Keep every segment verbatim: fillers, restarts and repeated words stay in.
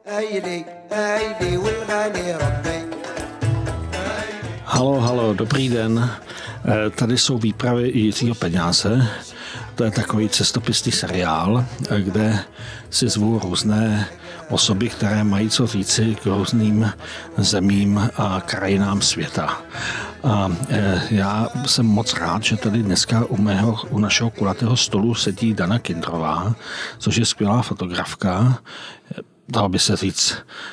Halo, halo, dobrý den. Tady jsou výpravy Jiřího Peňáze. To je takový cestopisný seriál, kde si zvu různé osoby, které mají co říci k různým zemím a krajinám světa. A já jsem moc rád, že tady dneska u, mého, u našeho kulatého stolu sedí Dana Kindrová, což je skvělá fotografka, dalo by se říct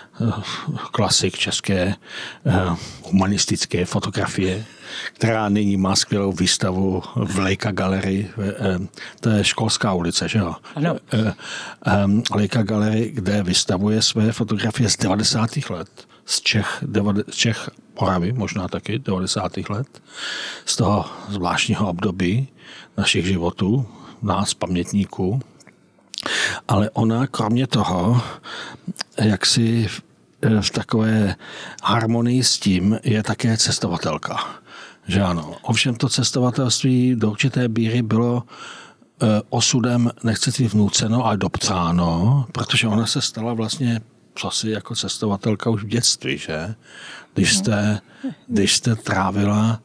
klasik české humanistické fotografie, která nyní má skvělou výstavu v Leica Gallery. To je Školská ulice, že jo? Ano. Leica Gallery, kde vystavuje své fotografie z devadesátých let. Z Čech, z Čech Moravy, možná taky devadesátých let. Z toho zvláštního období našich životů, nás, pamětníků. Ale ona kromě toho, jak si v takové harmonii s tím, je také cestovatelka. Že ano. Ovšem to cestovatelství do určité míry bylo osudem, nechci říct vnuceno, ale dopřáno, protože ona se stala vlastně asi jako cestovatelka už v dětství, že? Když jste, když jste trávila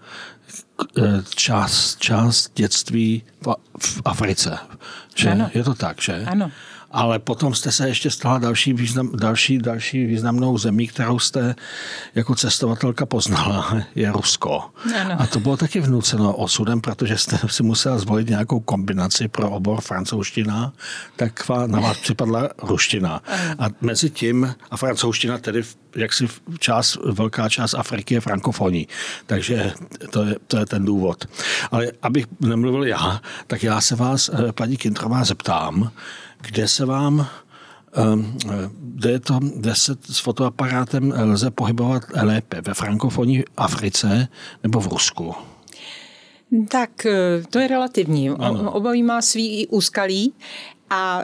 část, část dětství v, v Africe. Že? Ano. Je to tak, že? Ano. Ale potom jste se ještě stala další, význam, další, další významnou zemí, kterou jste jako cestovatelka poznala, je Rusko. Ano. A to bylo taky vnuceno osudem, protože jste si musela zvolit nějakou kombinaci pro obor francouzština, tak na vás připadla ruština. Ano. A mezi tím, a francouzština tedy, jak si část, velká část Afriky je frankofonní. Takže to je, to je ten důvod. Ale abych nemluvil já, tak já se vás, paní Kindrová, zeptám, kde se vám, kde, je to, kde se s fotoaparátem lze pohybovat lépe, ve frankofonní Africe nebo v Rusku? Tak to je relativní. Ano. Obojí má svý úskalí. A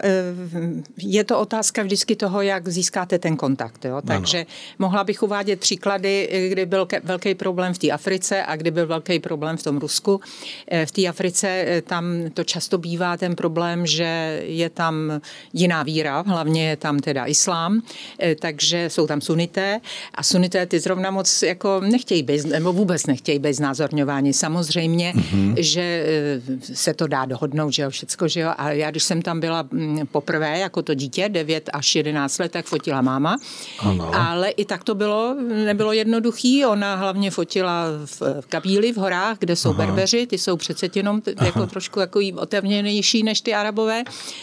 je to otázka vždycky toho, jak získáte ten kontakt. Jo? Takže ano. Mohla bych uvádět příklady, kdy byl velký problém v té Africe a kdy byl velký problém v tom Rusku. V té Africe tam to často bývá ten problém, že je tam jiná víra, hlavně je tam teda islám, takže jsou tam sunité a sunité ty zrovna moc jako nechtějí být, nebo vůbec nechtějí být znázorňováni. Samozřejmě, mm-hmm. že se to dá dohodnout, že jo, všecko, že jo. A já, když jsem tam byla poprvé jako to dítě, devět až jedenáct let, tak fotila máma. Ano. Ale i tak to bylo, nebylo jednoduchý. Ona hlavně fotila v Kabíli, v horách, kde jsou Aha. Berbeři, ty jsou přece jenom jako trošku jako otevřenější než ty Arabové.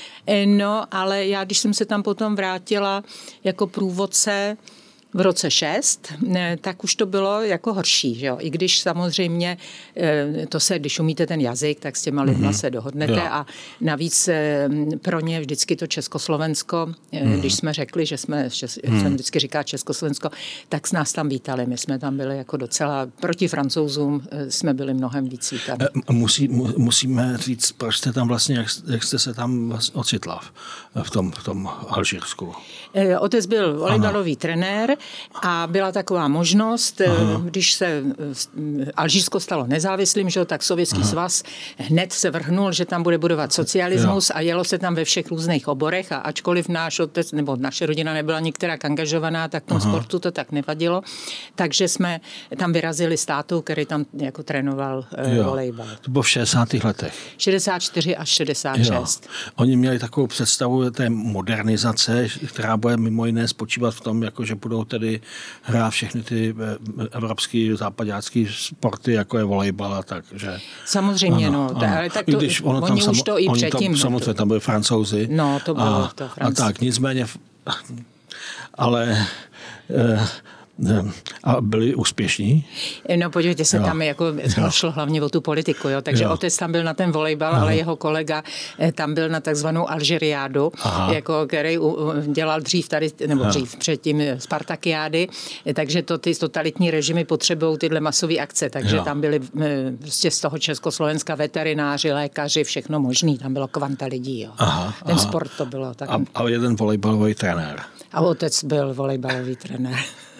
No, ale já, když jsem se tam potom vrátila jako průvodce v roce šest, tak už to bylo jako horší, že jo? I když samozřejmě to se, když umíte ten jazyk, tak s těma lidma mm-hmm. se dohodnete jo. A navíc pro ně vždycky to Československo, mm-hmm. když jsme řekli, že jsme, že mm-hmm. jsem vždycky říká Československo, tak s nás tam vítali. My jsme tam byli jako docela, proti Francouzům jsme byli mnohem víc vítaní. Musí, musíme říct, proč jste tam vlastně, jak, jak jste se tam vlastně ocitla v tom, v tom Alžírsku? Otec byl volejbalový trenér a byla taková možnost, Aha. když se Alžírsko stalo nezávislým, že, tak Sovětský Aha. svaz hned se vrhnul, že tam bude budovat socialismus jo. A jelo se tam ve všech různých oborech a ačkoliv náš otec, nebo naše rodina nebyla nikterak angažovaná, tak v tom Aha. sportu to tak nevadilo. Takže jsme tam vyrazili s tátou, který tam jako trénoval jo. volejbal. To bylo v šedesátých letech. šedesát čtyři až šedesát šest. Jo. Oni měli takovou představu té modernizace, která bude mimo jiné spočívat v tom, jako že budou tedy hrát všechny ty evropský, západácký sporty, jako je volejbal a tak, že... Samozřejmě, ano, no. Ano. Ale tak to, když ono oni tam už to i oni předtím... Tam, samozřejmě tam byli Francouzi. No, to bylo a, to Franc... A tak, nicméně... Ale... Eh, A byli úspěšní? No podívejte se, jo. tam jako to šlo hlavně o tu politiku, jo. Takže jo. otec tam byl na ten volejbal, Aha. ale jeho kolega tam byl na takzvanou Alžiriádu, jako, který dělal dřív tady, nebo Aha. dřív předtím Spartakiády, takže to ty totalitní režimy potřebují tyhle masové akce, takže jo. tam byli prostě z toho Československa veterináři, lékaři, všechno možný, tam bylo kvanta lidí, jo. Aha, ten aha. sport to bylo. Tak... A, a jeden volejbalový trenér. A otec byl volejbalový trenér.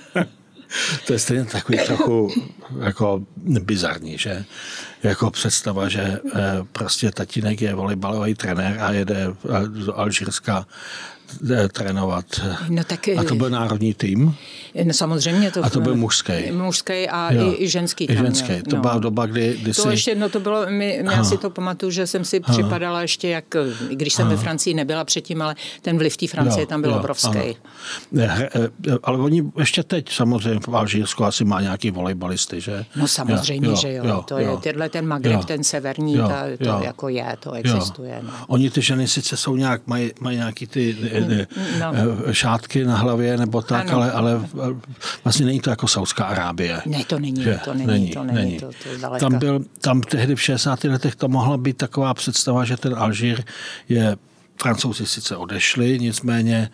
To je stejně takový trochu jako bizarní, že? Jako představa, že prostě tatínek je volejbalový trenér a jede do Alžírska trénovat. No tak, a to byl národní tým? No samozřejmě. To a to byl mužský? Mužský a i, i ženský. I ženský. Tam, to no. byla doba, kdy, kdy to si... ještě, no to bylo, my, já si to pamatuju, že jsem si Aha. připadala ještě jak, když jsem Aha. ve Francii nebyla předtím, ale ten vliv té Francie jo, tam byl jo, obrovský. Ne, ale oni ještě teď samozřejmě v Alžírsku asi má nějaký volejbalisty, že? No samozřejmě, jo, že jo. jo to jo. je tyhle ten Magreb, jo. ten severní, jo, ta, to jo. jako je, to existuje. No. Oni ty ženy sice jsou nějak, mají, mají nějaký ty no. šátky na hlavě nebo tak, ale, ale vlastně není to jako Saudská Arábie. Ne, to není, že? to není, není, to není, není. To, to daleka. Tam byl, tam tehdy v šedesátých letech to mohla být taková představa, že ten Alžír je, Francouzi sice odešli, nicméně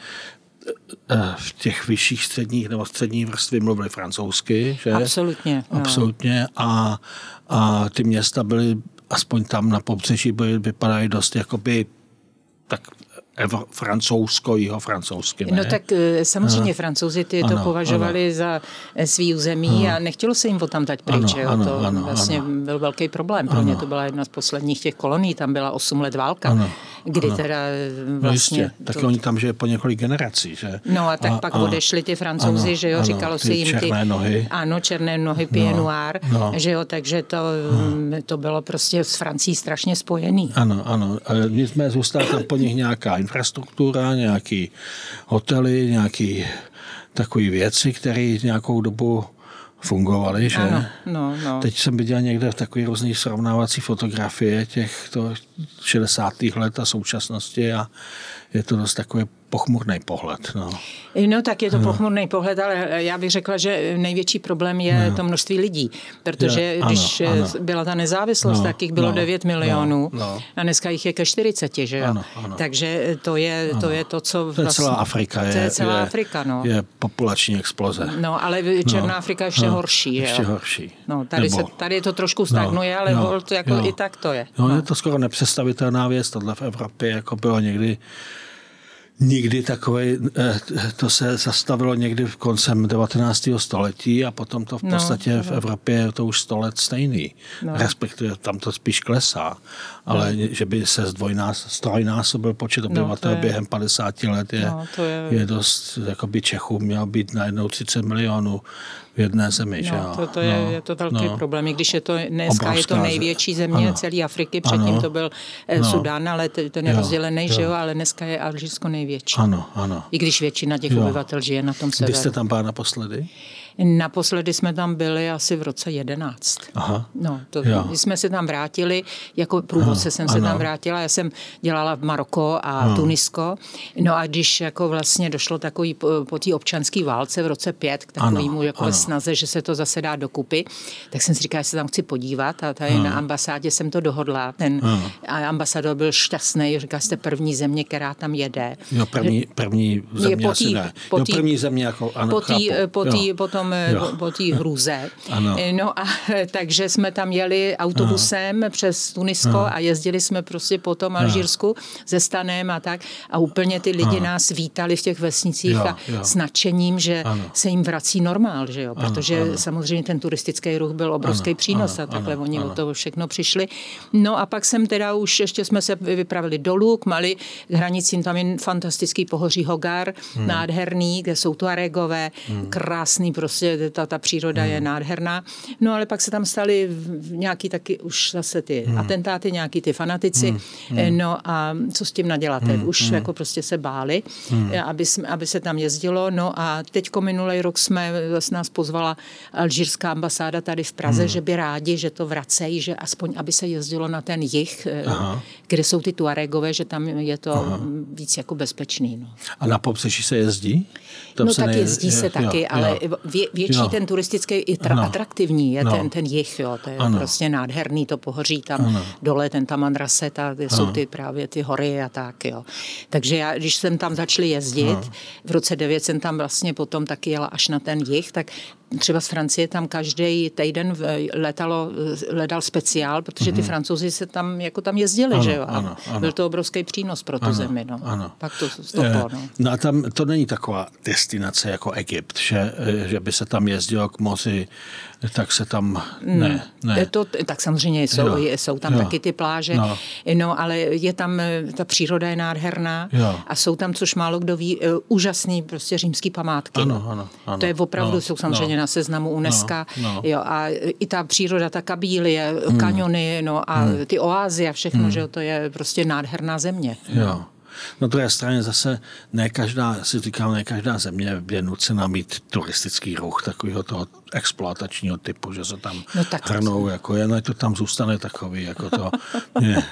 v těch vyšších středních nebo středních vrstvy mluvili francouzsky, že? Absolutně. No. Absolutně a, a ty města byly, aspoň tam na pobřeží byly, vypadají dost jakoby tak Evro, francouzsko, jiho francouzsky, ne? No tak samozřejmě ano. Francouzi ty to ano, považovali ano. za svý území ano. a nechtělo se jim o tam dať pryč. Ano, ano, to ano, vlastně ano. byl velký problém. Pro ně to byla jedna z posledních těch kolonií, tam byla osm let válka, ano, kdy ano. teda vlastně... No tak to... oni tam žije po několik generací, že? No a tak a, pak a, odešli ty Francouzi, ano, že jo, ano, říkalo se jim ty... černé nohy. Ano, černé nohy, pied no, noir, no. že jo, takže to, no. to bylo prostě s Francií strašně spojený. Ano, ano. Nicméně zůstala tam po nich nějaká infrastruktura, nějaký hotely, nějaký takové věci, které nějakou dobu fungovaly, že? Ano, no, no. Teď jsem viděl někde v takové různých srovnávací fotografie těchto šedesátých let a současnosti a je to dost takový pochmurný pohled. No. no tak je to no. pochmurný pohled, ale já bych řekla, že největší problém je no. to množství lidí, protože je, když ano, ano. byla ta nezávislost, no, tak jich bylo no, devět milionů no, no. a dneska jich je ke čtyřiceti, že jo? Ano, ano. Takže to je, to je to, co vlastně... To je celá Afrika. Je, to je celá je, Afrika, no. Je populační exploze. No, ale Černá no, Afrika je ještě no, horší, že jo? Ještě horší. No, tady, Nebo, se, tady to trošku stagnuje, no, ale no, to jako no, i tak to je. No, no. je to skoro nepředstavitelná věc, tohle v Evropě, jako bylo někdy Nikdy takové, to se zastavilo někdy v koncem devatenáctého století a potom to v podstatě no, v Evropě je to už sto let stejný. No. Respektive tam to spíš klesá, ale no. že by se zdvojnásobil počet obyvatel no, během padesáti let je, no, je... je dost, jakoby Čechů mělo být najednou třicet milionů v jedné zemi. No, že jo? To, to je, no, je to velký no. problém. I když je to dneska Obrovská, je to největší země ano. celé Afriky, předtím ano. to byl no. Sudán, ale ten je rozdělený, že jo, ale dneska je Alžírsko největší. Ano, ano. I když většina těch jo. obyvatel žije na tom severu. Kdy jste tam byla naposledy? Naposledy jsme tam byli asi v roce jedenáct. Aha. No, to, jsme se tam vrátili, jako průvodce jsem se ano. tam vrátila, já jsem dělala v Maroko a ano. Tunisko. No a když jako vlastně došlo takový po, po té občanské válce v roce pět k takovému jako snaze, že se to zase dá dokupy, tak jsem si říkala, že se tam chci podívat a tady ano. na ambasádě jsem to dohodla. Ten a ambasador byl šťastný, říkal, jste první země, která tam jede. Jo, první, první země po tý, tý, ne. Po jo, tý, první země jako, ano, po tý, chápu. Po tý, potom jo. po té hruze. Ano. No a takže jsme tam jeli autobusem Aha. přes Tunisko Aha. a jezdili jsme prostě po tom Alžírsku se stanem a tak a úplně ty lidi Aha. nás vítali v těch vesnicích jo, a jo. s nadšením, že ano. se jim vrací normál, že jo, protože ano, ano. samozřejmě ten turistický ruch byl obrovský ano, přínos ano, a takhle ano, oni ano. o to všechno přišli. No a pak jsem teda už, ještě jsme se vypravili dolů k Mali, k hranicím, tam je fantastický pohoří Hogar, hmm. nádherný, kde jsou Tuaregové, hmm. krásný prostě, ta, ta příroda hmm. je nádherná. No ale pak se tam staly nějaký taky už zase ty hmm. atentáty, nějaký ty fanatici. Hmm. No a co s tím naděláte? Hmm. Už hmm. jako prostě se báli, hmm. aby, jsme, aby se tam jezdilo. No a teďko minulý rok jsme, zase nás pozvala alžírská ambasáda tady v Praze, hmm. že by rádi, že to vracejí, že aspoň, aby se jezdilo na ten jih, Aha. kde jsou ty Tuaregové, že tam je to Aha. víc jako bezpečný. No. A na pobřeží se jezdí? Tam no se tak nej... jezdí je, se taky, jo, ale jo. Vě, větší jo. ten turistický i tra- no. atraktivní je no. ten, ten jih, jo, to je ano. prostě nádherný, to pohoří tam ano. dole, ten Tamanrasset a jsou ty právě ty hory a tak, jo. Takže já, když jsem tam začali jezdit, ano. v roce devět jsem tam vlastně potom taky jela až na ten jih, tak třeba z Francie tam každý týden letalo, letal speciál, protože ty Francouzi se tam, jako tam jezdili, ano, že jo? Ano, ano. Byl to obrovský přínos pro tu ano, zemi, no. Ano. Pak to stoplo, no. No a tam to není taková destinace jako Egypt, že, že by se tam jezdilo k moři, tak se tam, ne, ne. To, tak samozřejmě jsou, jo, jsou tam jo, taky ty pláže, no. no, ale je tam, ta příroda je nádherná jo. a jsou tam, což málo kdo ví, úžasný prostě římský památky. Ano, ano, ano. To je opravdu, no, jsou samozřejmě no, na seznamu UNESCO, no, no. jo, a i ta příroda, ta Kabílie, hmm. kaniony, no a hmm. ty oázy a všechno, hmm. že jo, to je prostě nádherná země. Jo. Na druhé straně zase ne každá, si říkám, ne každá země je nucena mít turistický ruch takového toho exploatačního typu, že se tam no tak hrnou, jako jen to tam zůstane takový, jako to. Ne,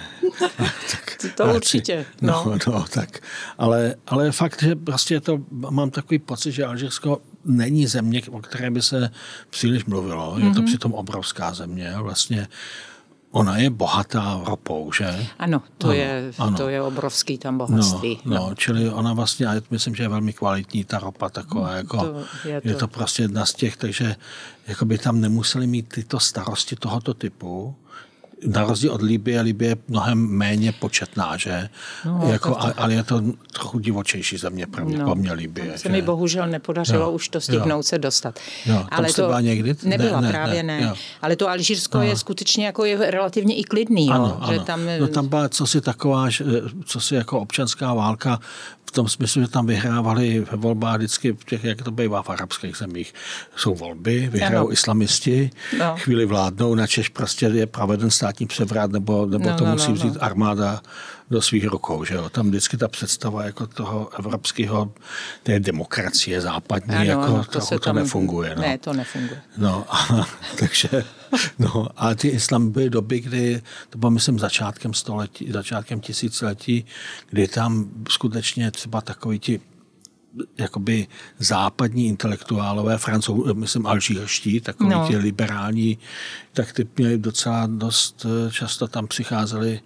tak, to radši, určitě. No. No, no, tak. Ale, ale fakt, že prostě to, mám takový pocit, že Alžírsko není země, o které by se příliš mluvilo. Je mm-hmm. to přitom obrovská země, vlastně. Ona je bohatá ropou, že? Ano, to, ano, je, ano. to je obrovský tam bohatství. No, no, čili ona vlastně, já myslím, že je velmi kvalitní ta ropa taková, jako, to je, to. je to prostě jedna z těch, takže jako by tam nemuseli mít tyto starosti tohoto typu. Na rozdíl od Libye, Libye je mnohem méně početná, že? No, jako, to... Ale je to trochu divočejší země pravděpodobně no, Libye. Se mi bohužel nepodařilo jo, už to stihnout jo. se dostat. Jo, ale to byla někdy? Nebyla, ne, ne, právě ne. ne. Ale to Alžírsko je skutečně jako je relativně i klidný. Ano, jo, ano. Že tam... No, tam byla cosi taková, cosi jako občanská válka, v tom smyslu, že tam vyhrávali ve volbách vždycky, v těch, jak to bývá v arabských zemích. Jsou volby, vyhrajou islamisti, no. chvíli vládnou, načež prostě je proveden státní převrat, nebo, nebo no, to no, musí vzít no. armáda do svých rukou. Že jo? Tam vždycky ta představa jako toho evropského, té demokracie západní, ano, jako ano, to, trochu to tam, nefunguje. No. Ne, to nefunguje. No, a, takže, no, a ty islám byly doby, kdy, to bylo myslím začátkem století, začátkem tisíciletí, kdy tam skutečně třeba takový ti jakoby západní intelektuálové, Francou, myslím alžírští, takový no. ti liberální, tak ty měli docela dost často tam přicházeli,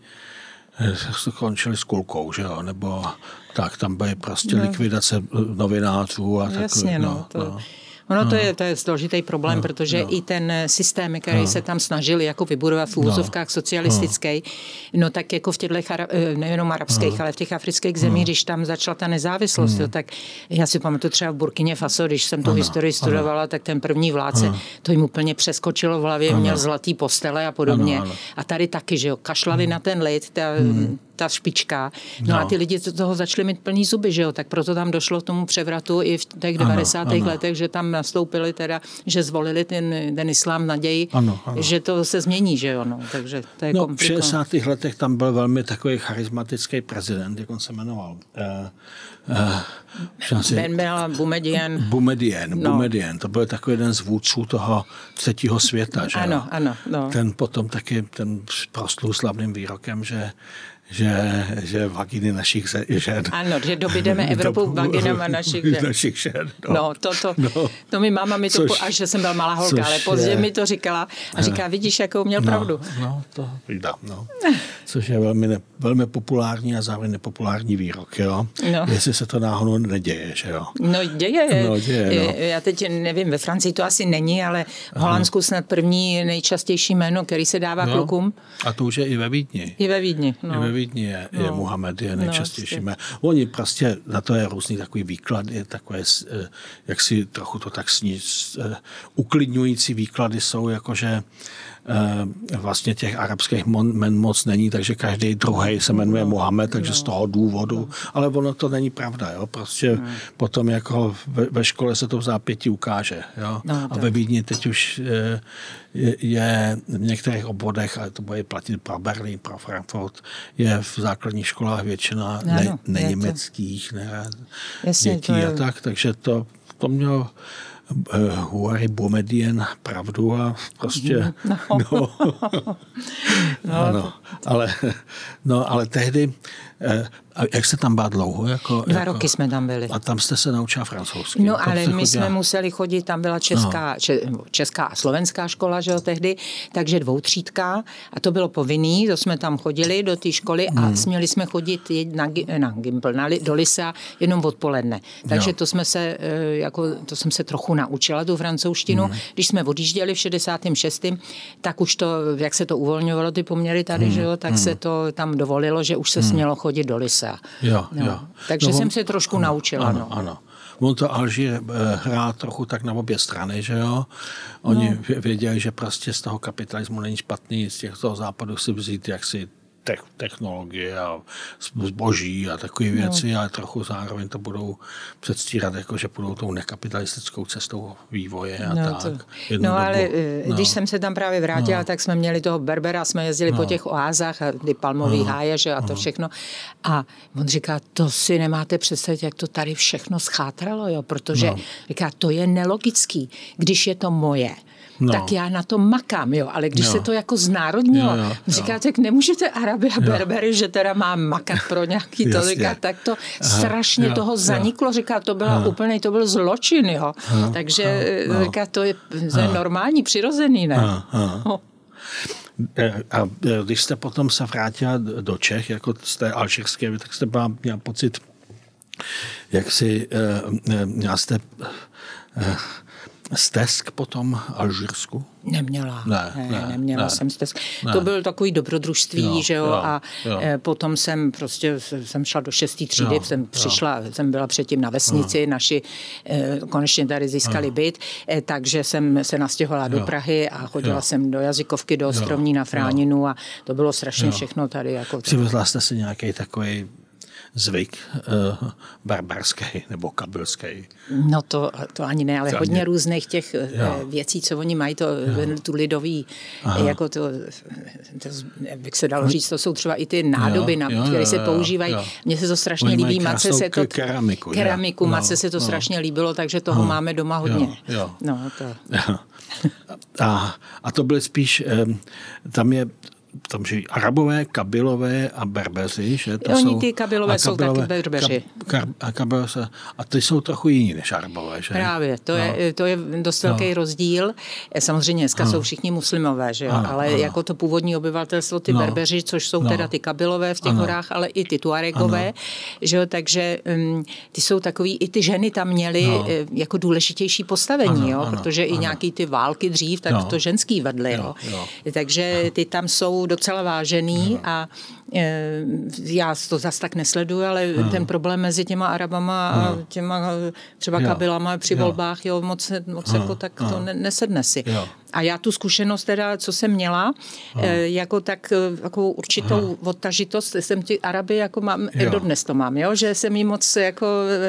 končili s kulkou, že jo, nebo tak, tam byly prostě no. likvidace novinářů a takový. Jasně, no, no, to... no. Ono to je, to je složitý problém, no, protože no. i ten systém, který no. se tam snažili jako vybudovat v úvozovkách no. socialistický, no. no tak jako v těchto, nejenom arabských, no. ale v těch afrických zemích, no. když tam začala ta nezávislost, no. tak já si pamatuju třeba v Burkině Faso, když jsem tu ano, historii studovala, ano. tak ten první vládce, ano. to jim úplně přeskočilo v hlavě, ano. měl zlatý postele a podobně. Ano, ano. A tady taky, že jo, kašlali ano. na ten lid, ta, hmm. ta špička. No, no a ty lidi toho začali mít plný zuby, že jo, tak proto tam došlo k tomu převratu i v těch devadesátých letech, že tam nastoupili teda, že zvolili ten, ten islám naději, ano, ano. že to se změní, že jo, no, takže to je no, komplikované. V šedesátých letech tam byl velmi takový charismatický prezident, jak on se jmenoval. Uh, uh, Ben Bella Boumediene. Boumediene, no. Boumediene, to byl takový jeden z vůdců toho třetího světa, že ano, jo. Ano, no. Ten potom taky, ten proslul slavným výrokem, že že, že vaginy našich žen. Ano, že dobydeme Evropu vaginama našich žen. našich žen no. no, to, to, no. to mi máma mi to, což, po, až že jsem byla malá holka, ale později mi to říkala a říká, vidíš, jakou měl no, pravdu. No, to vidím, no. Což je velmi, ne, velmi populární a zároveň nepopulární výrok, jo. No. Jestli se to náhodou neděje, že jo. No děje. No, děje no. Já teď nevím, ve Francii to asi není, ale v Holandsku snad první nejčastější jméno, který se dává no. klukům. A to už je i ve Vídni. I ve Vídni, no. I ve Vídni je, no. je Muhammed, je nejčastější jméno. No, Oni prostě, na to je různý takový výklad, je takové, jak si trochu to tak sníž, uklidňující výklady jsou, jakože vlastně těch arabských jmen moc není, takže každý druhý se jmenuje no. Muhammed, takže no. z toho důvodu, no. ale ono to není pravda, jo, prostě no. potom jako ve, ve škole se to v zápětí ukáže, jo, no, a ve Vídni teď už je, je v některých obvodech, ale to bude platit pro Berlín, pro Frankfurt, je v základních školách většina no, ne, neněmeckých ne, Jasně, dětí je... a tak, takže to, to mělo Houari Boumediene pravdu a prostě no. no. no. ano, ale, no, ale tehdy A jak jste tam byla dlouho? Jako, Dva jako, roky jsme tam byli. A tam jste se naučila francouzsky? No, tam ale my chodila... jsme museli chodit, tam byla česká, no. česká a slovenská škola, že jo, tehdy, takže dvoutřídka a to bylo povinný, to jsme tam chodili do té školy a hmm. směli jsme chodit na, na Gimpl, na, do Lycea jenom odpoledne. Takže jo. to jsme se, jako, to jsem se trochu naučila, tu francouzštinu. Hmm. Když jsme odjížděli v šedesátém šestém tak už to, jak se to uvolňovalo, ty poměry tady, hmm. že jo, tak hmm. se to tam dovolilo, že už se hmm. smělo chodit do Lycea. Jo, no. jo. Takže no, jsem se trošku ano, naučila. Ano, no. ano. On to Alžír hrál trochu tak na obě strany, že jo? Oni no. věděli, že prostě z toho kapitalismu není špatný, z těchto západů si vzít jaksi technologie a zboží a takové věci, no. ale trochu zároveň to budou předstírat, jako že budou tou nekapitalistickou cestou vývoje a no, tak. To, no ale no. když jsem se tam právě vrátila, no. tak jsme měli toho Berbera, jsme jezdili no. po těch oázách a ty palmový no. háje, že a to všechno. A on říká, to si nemáte představit, jak to tady všechno schátralo, jo, protože no. říká, to je nelogický, když je to moje. No. Tak já na to makám, jo, ale když jo. se to jako znárodnilo, jo, jo, říká, tak nemůžete Araby a Berbery, jo. že teda mám makat pro nějaký to, říká, tak to aha, strašně jo, toho zaniklo, jo. říká, to byla úplně, to byl zločin, jo. Aha, takže aha, říká, to je, to je normální, přirozený, ne? Aha, aha. No. A když jste potom se vrátila do Čech, jako z té alžírské, tak jste měla pocit, jak si měla jste stesk potom Alžírsku? Neměla, ne, ne, ne, neměla ne, jsem stesk. Ne. To byl takový dobrodružství, jo, že jo, jo a jo. potom jsem prostě, jsem šla do šestý třídy, jo, jsem přišla, jo. jsem byla předtím na vesnici, jo. naši konečně tady získali jo. byt, takže jsem se nastěhovala do Prahy a chodila jo. jsem do jazykovky, do Ostrovní na Fráninu a to bylo strašně jo. všechno tady. Jako přivezla jste si nějaký takový zvyk uh, barbarský nebo kabylský? No to, to ani ne, ale Zadně. hodně různých těch jo. věcí, co oni mají, to, tu lidový, Aha. jako to, to, jak se dalo říct, to jsou třeba i ty nádoby, jo, na, jo, které se používají. Mně se to strašně oni líbí, Matce se to... Keramiku. Keramiku, Matce no, se to no. strašně líbilo, takže toho no, máme doma hodně. Jo, jo. No, to. Jo. A, a to byly spíš, um, tam je tam žijí Arabové, Kabylové a Berbeři, že? To Oni jsou, ty Kabylové jsou taky Berbeři. Kab, a, Kabylové, a ty jsou trochu jiní než Arabové, že? Právě, to, no. je, to je dost velký no. rozdíl. Samozřejmě dneska no. jsou všichni muslimové, že jo? Ano, ale ano. jako to původní obyvatelstvo, ty no. Berbeři, což jsou no. teda ty Kabylové v těch ano. horách, ale i ty Tuaregové, že jo? Takže um, ty jsou takový, i ty ženy tam měly no. jako důležitější postavení, ano, jo? Ano, protože ano. i nějaký ty války dřív, tak no. to ženský vedly, jo? Jo. Takže ano. ty tam jsou docela vážený a e, já to zas tak nesleduju, ale no. ten problém mezi těma Arabama no. a těma třeba jo. Kabylama při jo. volbách, jo, moc, moc no. jako tak no. to ne, nesedne si. Jo. A já tu zkušenost teda, co jsem měla, no. e, jako tak jako určitou no. odtažitost, jsem ti Araby jako mám, jo. dodnes to mám, jo, že jsem jí moc jako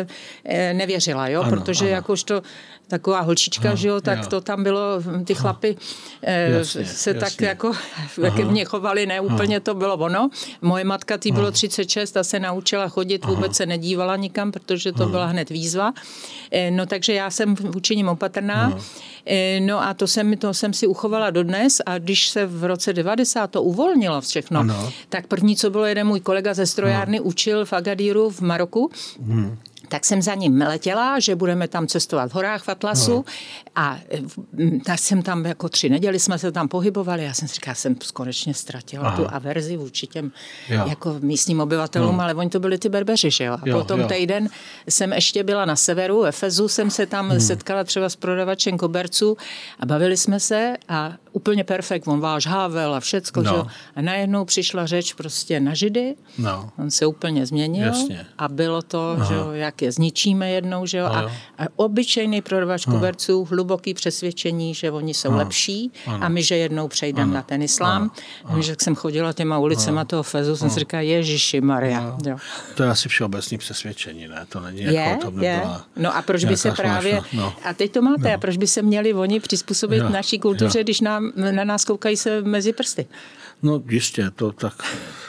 e, nevěřila, jo, ano, protože ano. jakožto taková holčička, no, že jo, tak jo. to tam bylo, ty chlapy eh, jasně, se jasně. tak jako ke mně chovali, ne úplně to bylo ono. Moje matka, tý bylo třicet šest a se naučila chodit, vůbec Aha. se nedívala nikam, protože to Aha. byla hned výzva. Eh, no takže já jsem vůči nim opatrná. Eh, no a to jsem, to jsem si uchovala dodnes a když se v roce devadesát to uvolnilo všechno, ano. tak první, co bylo, jeden můj kolega ze strojárny ano. učil v Agadíru v Maroku. Hmm. Tak jsem za ním letěla, že budeme tam cestovat v horách v Atlasu no. a tak jsem tam jako tři neděli jsme se tam pohybovali. Já jsem si říkala, jsem konečně ztratila Aha. tu averzi vůči těm jako místním obyvatelům, no. ale oni to byli ty Berbeři, že jo. A jo, potom jo. týden jsem ještě byla na severu, v Efezu, jsem se tam hmm. setkala třeba s prodavačem koberců a bavili jsme se a úplně perfekt, on váš Havel a všecko, no. že jo. A najednou přišla řeč prostě na Židy, no. on se úplně změnil Jasně. a bylo to, Aha. že jo, jak je zničíme jednou, že jo, a, a obyčejný prodavač koberců, hluboký přesvědčení, že oni jsou ano. lepší ano. a my, že jednou přejdeme na ten islám. A že jsem chodila těma ulicema ano. toho Fezu, jsem si říkala, Ježiši Maria. Jo. To je asi všeobecný přesvědčení, ne? To není je, jako, to nebyla No a proč by se právě, no. a teď to máte, no. a proč by se měli oni přizpůsobit jo. naší kultuře, jo. když nám na nás koukají se mezi prsty. No jistě, to tak...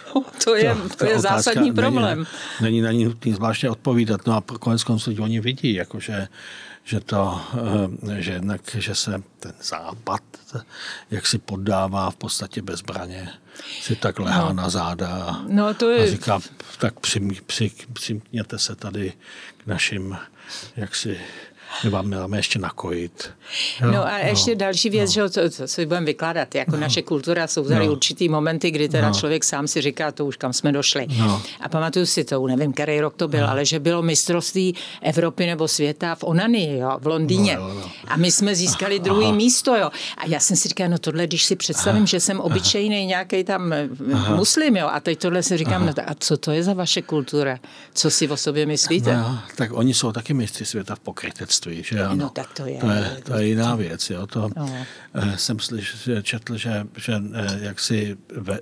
To je, to, to je zásadní problém. Není, není na ní nutný zvláště odpovídat. No a konec konců oni vidí, jakože, že to, že jednak, že se ten západ jak si poddává v podstatě bez zbraně, si tak lehá no. na záda no, to je... a říká, tak přim, při, přimkněte se tady k našim, jak si... my vám máme ještě nakojit. Jo? No a ještě no, další věc, no. že co, co si budeme vykládat, jako no. naše kultura, jsou tady no. určitý momenty, kdy teda no. člověk sám si říká, to už kam jsme došli. No. A pamatuju si to, nevím, který rok to byl, no. ale že bylo mistrovství Evropy nebo světa v Onanii, jo, v Londýně. No, no. A my jsme získali druhý Aha. místo, jo. A já jsem si říkal, no tohle, když si představím, Aha. že jsem obyčejný nějaký tam Aha. muslim, jo, a teď tohle si říkám, no, a co to je za vaše kultura? Co si o sobě myslíte? No, tak oni jsou taky mistři světa v pokrytectví. Že ano. No tak to je. To je, to je jiná věc. Jo. To, no. Jsem slyšel, četl, že, že jak si, ve,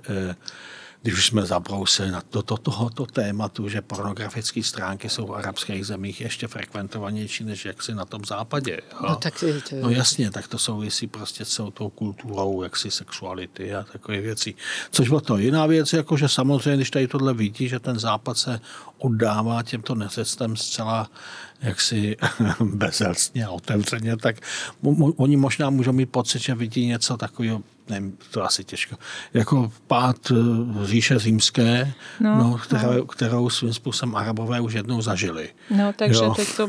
když už jsme zabrousili na to, to, tohoto tématu, že pornografické stránky jsou v arabských zemích ještě frekventovanější, než jaksi na tom západě. Jo. No, tak to... no jasně, tak to souvisí prostě s celou tou kulturou, jaksi sexuality a takové věci. Což bylo to jiná věc, jako že samozřejmě, když tady tohle vidí, že ten západ se oddává těmto necestem zcela jaksi bezelstně a otevřeně, tak mo- oni možná můžou mít pocit, že vidí něco takového, nevím, to asi těžko, jako pád říše římské, no, no, kterou, no. kterou svým způsobem Arabové už jednou zažili. No, takže jo. teď to,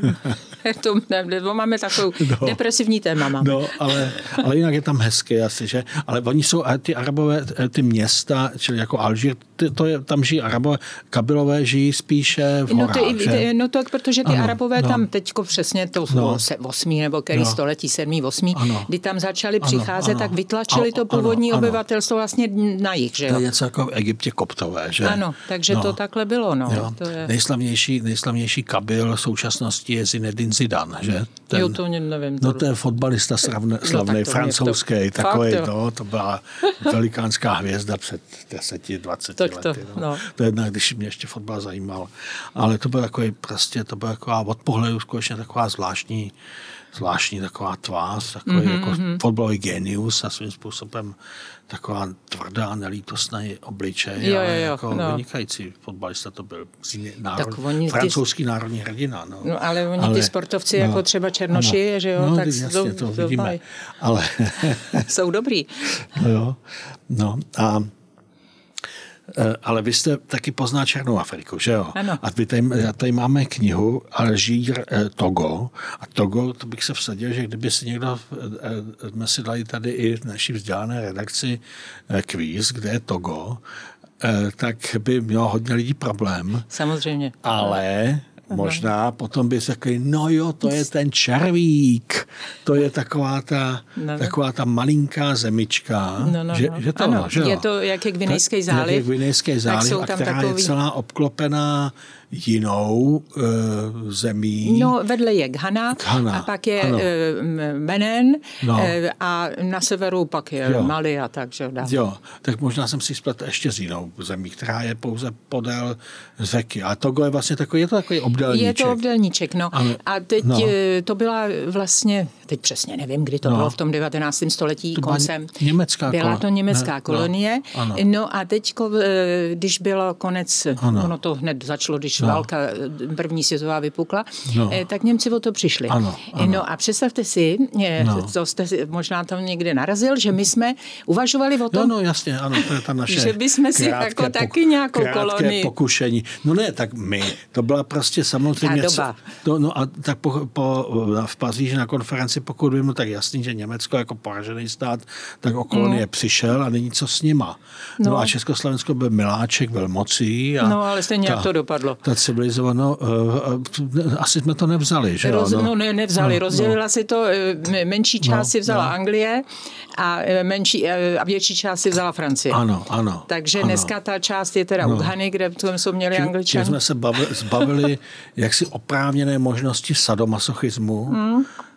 to ne, máme takovou no. depresivní téma. Máme. No, ale, ale jinak je tam hezky asi, že? Ale oni jsou, ty Arabové, ty města, čili jako Alžír, ty, to je, tam žijí Arabové, Kabilové žijí spíše v horách, no, ty, že? No to, protože ty ano, Arabové no. tam teďko přesně to no. osmý nebo který no. století, sedmý, osmý, ano. kdy tam začali ano, přicházet, ano. tak vytlačili ano, to původní ano, obyvatelstvo vlastně na jich, že jo? To je něco jako v Egyptě koptové, že? Ano, takže no. to takhle bylo, no. To je... nejslavnější, nejslavnější Kabil v současnosti je Zinedine Zidane, že? Ten, jo, to nevím. No to je fotbalista slavný, slavný no, francouzský, to, takový, fakt, no, to byla velikánská hvězda před deseti, dvaceti lety. To, no. No. to je jedna, když mě ještě fotbal zajímal. Ale to byl takový prostě, to byla taková od pohledu skutečně taková zvláštní, zvláštní taková tvář, takový mm-hmm. jako fotbalový genius a svým způsobem taková tvrdá, nelítostná obličej, jo, ale jo, jako no. vynikající fotbalista to byl. Národ, francouzský ty... národní hrdina. No. no ale oni ale, ty sportovci, no, jako třeba Černoši, ano, že jo, no, tak jasně, to, to vidíme. Ale... jsou dobrý. No jo, no a ale vy jste taky pozná Černou Afriku, že jo? Ano. A vy tady, tady máme knihu Alžír, Togo. A Togo, to bych se vsadil, že kdyby si někdo, jsme si dali tady i v naší vzdělané redakci kvíz, kde je Togo, tak by mělo hodně lidí problém. Samozřejmě. Ale... možná potom by řekli, no jo, to je ten červík, to je taková ta, no. taková ta malinká zemička, no, no, že, že to, ano, že jo? Je to jak je Gvinejský záliv, jak je Gvinejský záliv a která takový... je celá obklopená jinou uh, zemí. No, vedle je Ghana, Ghana. A pak je uh, Benin no. uh, a na severu pak je jo. Mali a tak, že dá. Jo, tak možná jsem si spletl ještě s jinou zemí, která je pouze podél řeky. A Togo je vlastně takový, je to takový obdélníček. Je to obdélníček, no. Ano. A teď no. to byla vlastně, teď přesně nevím, kdy to no. bylo v tom devatenáctém století, to koncem. Německá byla kolo... to německá ne, kolonie. No. no a teď, když bylo konec, ano. ono to hned začalo, když no. válka první světová vypukla, no. tak Němci o to přišli. Ano, ano. No a představte si, no. to jste možná tam někde narazil, že my jsme uvažovali o tom, no, no jasně, ano, to je ta naše že bychom si jako pok- taky nějakou kolonii. pokušení. No ne, tak my, to byla prostě samozřejmě... Ta doba. To, no a tak po, po, v Paříži na konferenci, pokud vím, no tak jasný, že Německo jako poražený stát, tak o kolonie mm. přišel a není co s nima. No, no a Československo byl miláček velmocí. A no ale stejně ta, jak to dopadlo. Ta civilizovaná, uh, asi jsme to nevzali, že Roz, jo? No, ne, nevzali, no, rozdělila no. si to, menší část no, si vzala no. Anglie a, menší, a větší část si vzala Francie. Ano, ano. Takže ano. dneska ta část je teda no. u Ghany, kde jsme měli Angličani. Tím jsme se bavili, zbavili jaksi oprávněné možnosti sadomasochismu, mm.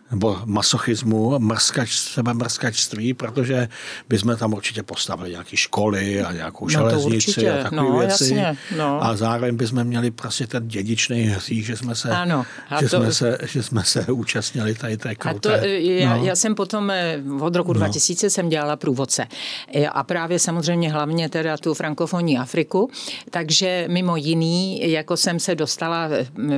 nebo masochismu, mrskač, sebemrskačství, protože bychom tam určitě postavili nějaké školy a nějakou no železnici a takové no, věci. Jasně, no. A zároveň bychom měli prostě ten dědičný hřích, že jsme se, ano, že to, jsme se, že jsme se účastnili tady té kruté. A to, já, no. já jsem potom od roku no. dva tisíce jsem dělala průvodce. A právě samozřejmě hlavně teda tu frankofonní Afriku, takže mimo jiný, jako jsem se dostala,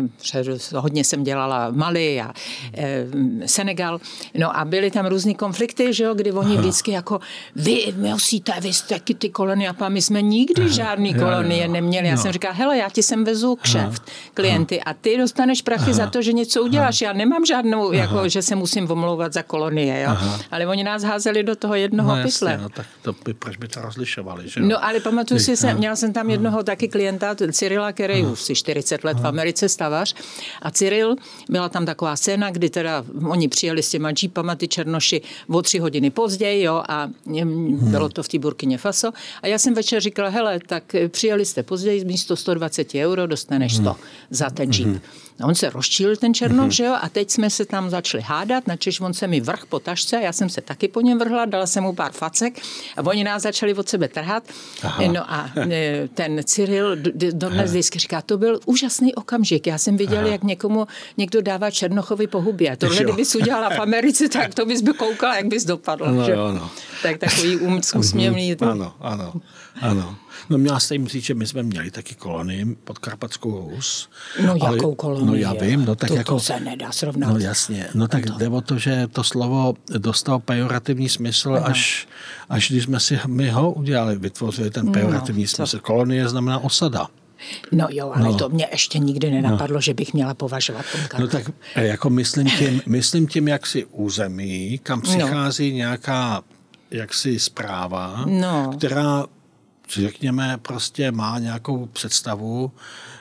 hodně jsem dělala Mali a e, Senegal, no a byly tam různý konflikty, že jo, kdy oni Aha. vždycky jako vy musíte, vy jste taky ty kolonie, a my jsme nikdy Aha. žádný kolonie no, neměli. Já no. jsem říkala, hele, já ti sem vezu kšeft, Aha. klienty a ty dostaneš prachy Aha. za to, že něco uděláš. Já nemám žádnou, jako, že se musím omlouvat za kolonie, jo. Ale oni nás házeli do toho jednoho no, pytle. Jasně, no tak to by, proč by to rozlišovali, že jo? No ale pamatuju si, jsem, měla jsem tam jednoho taky klienta, Cyrila, který už si čtyřicet let v Americe stavař. A Cyril, byla tam taková scéna, kdy teda oni přijeli s těma džípama, ty černoši, o tři hodiny později, jo, a bylo to v té Burkině Faso. A já jsem večer říkala, hele, tak přijeli jste později, místo sto dvacet euro dostaneš sto za ten džíp. A on se rozčílil, ten Černoch, že jo, a teď jsme se tam začali hádat, načež on se mi vrhl po tašce, já jsem se taky po něm vrhla, dala jsem mu pár facek a oni nás začali od sebe trhat. Aha. No a ten Cyril dodnes vždycky říká, to byl úžasný okamžik. Já jsem viděl, Aha. jak někomu někdo dává Černochovi po hubě. Tohle, kdybys udělala v Americe, tak to bys by koukala, jak bys dopadl. No, že? Jo, no. Tak takový úsměvný. Ano, ano, ano. No měla jste jim říct, že my jsme měli taky kolonii pod Karpatskou Rus. No ale, jakou kolonii? No já vím, no tak to, jako... To se nedá srovnat. No jasně, no tak to. Jde o to, že to slovo dostalo pejorativní smysl, no. až, až když jsme si my ho udělali, vytvořili ten pejorativní no, smysl. To... Kolonie znamená osada. No jo, ale no. to mě ještě nikdy nenapadlo, no. že bych měla považovat ten Karpat. No tak jako myslím tím, myslím tím jaksi území, kam přichází no. nějaká jaksi zpráva, no. která řekněme, prostě má nějakou představu,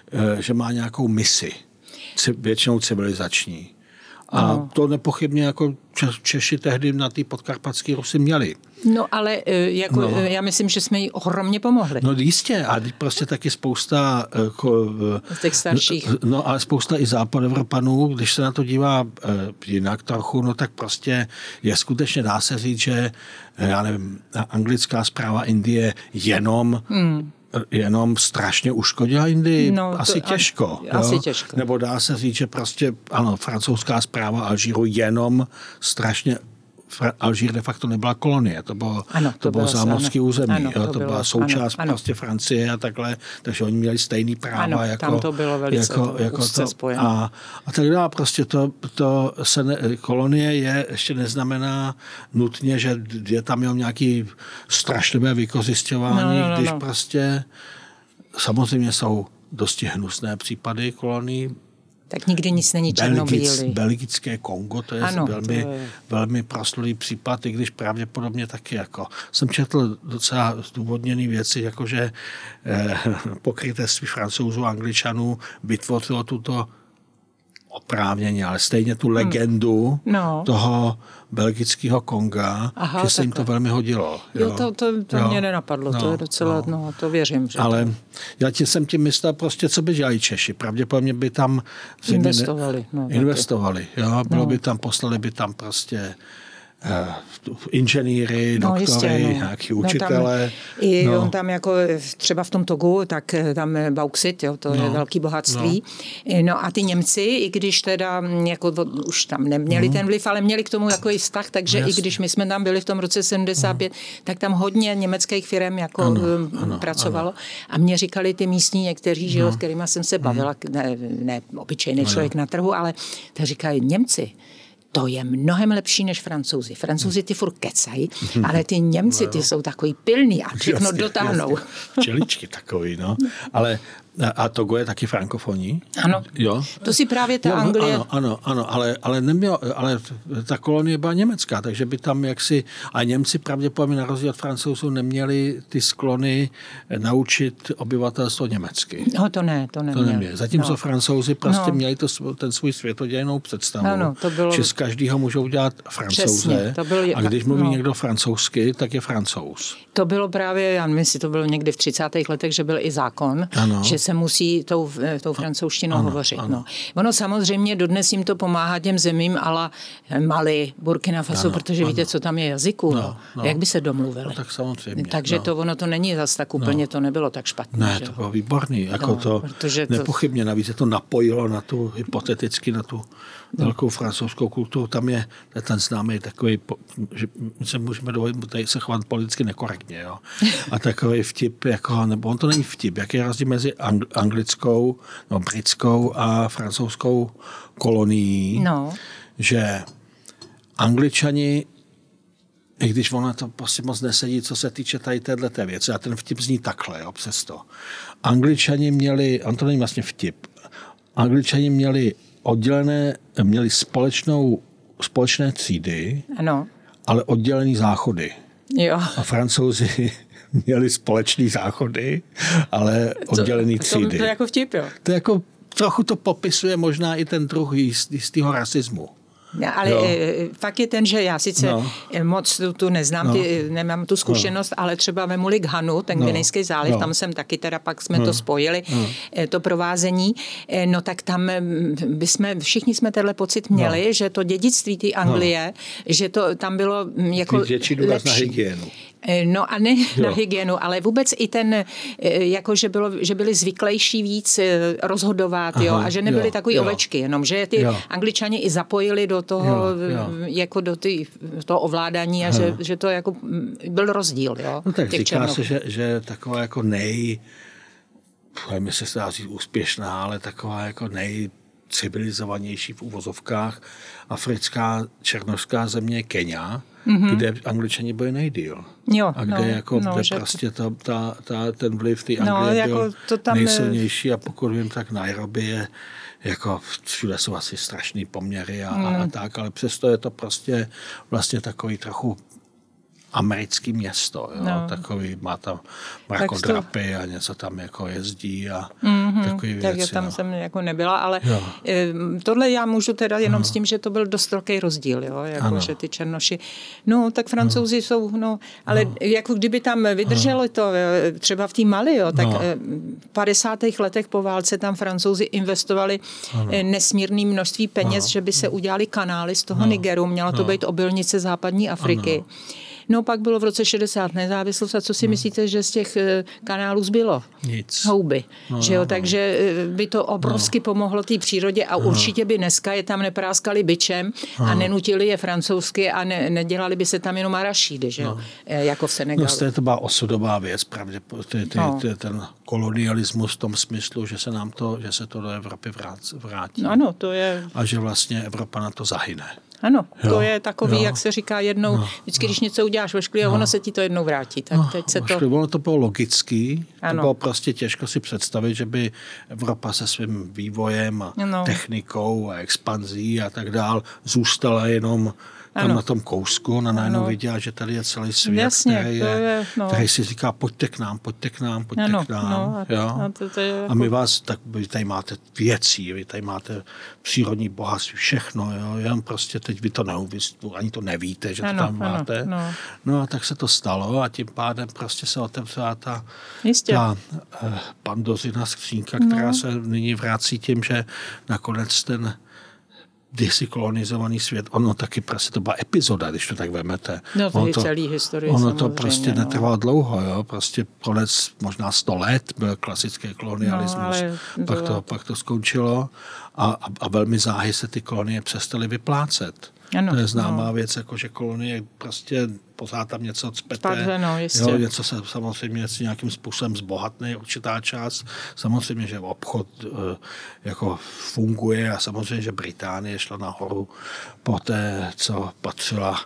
že má nějakou misi, většinou civilizační. A no. to nepochybně jako Češi tehdy na té podkarpatské Rusy měli. No ale jako, no. já myslím, že jsme jí ohromně pomohli. No jistě, a prostě taky spousta jako, z těch starších. No a spousta i západoevropanů, když se na to dívá jinak trochu, no tak prostě je skutečně, dá se říct, že já nevím, anglická správa Indie jenom hmm. jenom strašně uškodila Indii. No, to, asi těžko. Asi jo? těžko. Nebo dá se říct, že prostě, ano, francouzská správa Alžíru jenom strašně, Alžír de facto nebyla kolonie, to bylo, ano, to to bylo zámořské území, ano, jo, to, to bylo, byla součást ano, prostě Francie a takhle, takže oni měli stejný práva ano, jako, tam to bylo velice jako, to, jako to, spojené. a, a tak dále, prostě to, to se ne, kolonie je, ještě neznamená nutně, že je tam jenom nějaký strašlivé vykořisťování, no, no, no, když no. prostě samozřejmě jsou dosti hnusné případy kolonií. Tak nikdy nic není černobílý. Belgické Kongo, to je ano, velmi, to je... velmi proslulý případ, i když pravděpodobně taky jako. Jsem četl docela zdůvodněné věci, jakože eh, pokrytectví Francouzů a Angličanů vytvořilo tuto oprávněně, ale stejně tu legendu hmm. no. toho belgického Konga, Aha, že se jim to velmi hodilo. Jo, jo to, to, to mě nenapadlo, no, to je docela, no, no to věřím. Že ale to... já tě jsem tím myslel prostě, co by dělali Češi. Pravděpodobně by tam investovali. Ne, no, investovali, jo, bylo no. by tam, poslali by tam prostě Uh, inženýry, no, doktory, jistě, no. nějaký učitele. No, tam, I no. on tam jako třeba v tom Togu, tak tam bauxit, jo, to no. je velký bohatství. No. no a ty Němci, i když teda jako už tam neměli mm. ten vliv, ale měli k tomu jako i vztah, takže no, i když my jsme tam byli v tom roce sedmdesát pět, mm. tak tam hodně německých firm jako ano, ano, pracovalo. Ano. A mě říkali ty místní někteří, no. že jo, s kterýma jsem se bavila, mm. ne, ne obyčejný no, člověk no. na trhu, ale tak říkají Němci, to je mnohem lepší než Francouzi. Francouzi ty furt kecají, ale ty Němci, ty jsou takový pilný a všechno jasně, dotáhnou. Jasně. Včeličky takový, no. Ale a Togo je taky frankofonní? Ano. Jo? To si právě ta jo, Anglie... Ano, ano, ano, ale, ale, neměl, ale ta kolonie byla německá, takže by tam jaksi... A Němci pravděpodobně na rozdíl od Francouzů neměli ty sklony naučit obyvatelstvo německy. No to ne, to neměli. To neměli. Zatímco no. Francouzi prostě no. měli to, ten svůj světodějnou představu, ano, to bylo... že z každého můžou dělat Francouze. Přesně, to bylo... A když mluví no. někdo francouzsky, tak je Francouz. To bylo právě, já myslím, to bylo někdy v třicátých letech, že byl i zákon, ano. že se musí tou, tou francouzštinou ano, hovořit. Ano. No. Ono samozřejmě dodnes jim to pomáhá těm zemím ala Mali, Burkina Faso, ano, protože ano. víte, co tam je jazyku. No, no. Jak by se domluvili. No, tak samozřejmě. Takže no. to ono to není zas tak úplně, no. to nebylo tak špatné. Ne, že? to bylo výborný. Jako no, to, nepochybně navíc se to napojilo na tu, hypoteticky na tu no. velkou francouzskou kulturu. Tam je ten známý takový, že my se můžeme dovolit tady se chovat politicky nekorektně. Jo? A takový vtip, jako, nebo on to není vtip, jaký je rozdíl mezi anglickou, no, britskou a francouzskou kolonií, no. že Angličani, i když ona to prostě moc nesedí, co se týče tady téhleté věci, a ten vtip zní takhle, jo, přesto. Angličani měli, on to není vlastně vtip, Angličani měli oddělené, měli společnou, společné třídy, ano. ale oddělený záchody. Jo. A Francouzi měli společný záchody, ale oddělený třídy. To, to, to je jako vtip, jo? To je jako, trochu to popisuje možná i ten druh jistého rasismu. No, ale jo. fakt je ten, že já sice no. moc tu, tu neznám, no. ty, nemám tu zkušenost, no. ale třeba vemuli Ghanu, ten no. Gvinejský záliv, no. tam jsem taky teda pak jsme no. to spojili, no. to provázení, no tak tam bychom, všichni jsme tenhle pocit měli, no. že to dědictví té Anglie, no. že to tam bylo jako větší důraz na hygienu. No a ne jo. na hygienu, ale vůbec i ten, jako že, bylo, že byli zvyklejší víc rozhodovat, aha, jo, a že nebyli jo, takový jo. ovečky, jenom že ty jo. Angličani i zapojili do toho, jo, jo. jako do ty, toho ovládání a že, že to jako byl rozdíl, jo. No tak říká černok. se, že, že taková jako nej, nevím, jestli se dá říct úspěšná, ale taková jako nej civilizovanější v uvozovkách africká černošská země Kenia, mm-hmm. kde Angličani byli nejdýl. Jo, a kde, no, jako, no, kde prostě ta, ta, ta, ten vliv té Anglie no, jako byl to tam nejsilnější a pokud vím, tak Nairobi je jako všude jsou asi strašný poměry a, mm. a tak, ale přesto je to prostě vlastně takový trochu americký město, jo? No. Takový, má tam mrakodrapy to... a něco tam jako jezdí a mm-hmm. takový věci. Takže tam no. jsem jako nebyla, ale jo. tohle já můžu teda jenom no. s tím, že to byl dost velký rozdíl, jo? Jako, že ty Černoši, no tak Francouzi no. jsou, no, ale no. jako kdyby tam vydrželo no. to, třeba v té Mali, jo, tak no. v padesátých letech po válce tam Francouzi investovali no. nesmírné množství peněz, no. že by se udělali kanály z toho no. Nigeru, měla to no. být obilnice západní Afriky. No. No pak bylo v roce šedesát nezávislost a co si no. myslíte, že z těch kanálů zbylo? Nic. Houby. No, že jo? No, Takže by to obrovsky no. pomohlo té přírodě a no. určitě by dneska je tam nepráskali bičem no. a nenutili je francouzsky a ne, nedělali by se tam jenom arašídy, že jo? No. Jako v Senegalu. No, to byla osudová věc, pravdě, ty, ty, no. ty, ten kolonialismus v tom smyslu, že se nám to, že se to do Evropy vrátí. No, ano, to je... A že vlastně Evropa na to zahyne. Ano, jo, to je takový, jo, jak se říká jednou, no, vždycky, když něco uděláš ošklivě, no, ono se ti to jednou vrátí. Tak no, teď se to... Ono to bylo logický, ano. to bylo prostě těžko si představit, že by Evropa se svým vývojem a no. technikou a expanzí a tak dál zůstala jenom tam ano. na tom kousku, na najednou viděla, že tady je celý svět, Jasně, který, je, je, no. který si říká, pojďte k nám, pojďte k nám, pojďte ano, k nám. No, a, jo? A, to, to je jako... a my vás, tak vy tady máte věcí, vy tady máte přírodní bohatství, všechno, jo? Jenom prostě teď vy to neuvěříte, ani to nevíte, že ano, to tam ano, máte. No. no a tak se to stalo a tím pádem prostě se otevřela ta, ta uh, Pandořina skřínka, která no. se nyní vrací tím, že nakonec ten kdysi kolonizovaný svět, ono taky prostě to byla epizoda, když to tak vemete. No to ono je celý historie. Ono to prostě no. netrvalo dlouho, jo, prostě konec možná sto let byl klasický kolonialismus, no, pak, to, pak to skončilo a, a, a velmi záhy se ty kolonie přestaly vyplácet. Ano, to je známá no. věc, jako že kolonie prostě pořád tam něco cpete, Spadle, no, jo, něco se samozřejmě nějakým způsobem zbohatne, určitá část. Samozřejmě, že obchod jako funguje a samozřejmě, že Británie šla nahoru po té, co patřila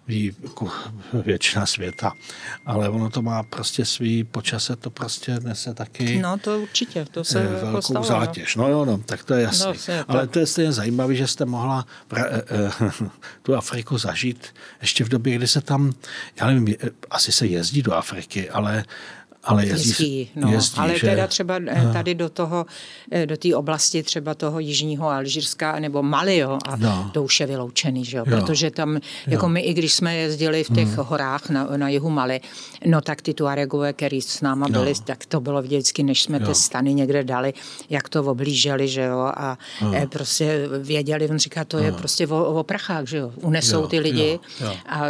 většina světa. Ale ono to má prostě svý počase, to prostě nese taky no to určitě, to se velkou postalo, zátěž. No jo, no, tak to je jasné. No, ale to je stejně zajímavé, že jste mohla eh, eh, tu Afriku zažít ještě v době, kdy se tam, já nevím, asi se jezdí do Afriky, ale Ale jezdí, jezdí, no. jezdí, ale že? teda třeba tady do toho, do té oblasti třeba toho jižního Alžírska nebo Mali, jo, a no. to už je vyloučený, že jo, jo. protože tam, jo. jako my, i když jsme jezdili v těch hmm. horách na, na jihu Mali, no tak ty Tuaregové, který s náma byli, no. tak to bylo vždycky, než jsme jo. ty stany někde dali, jak to oblíželi, že jo, a no. prostě věděli, on říká, to je no. prostě o, o prachách, že jo, unesou jo. ty lidi jo. Jo. a,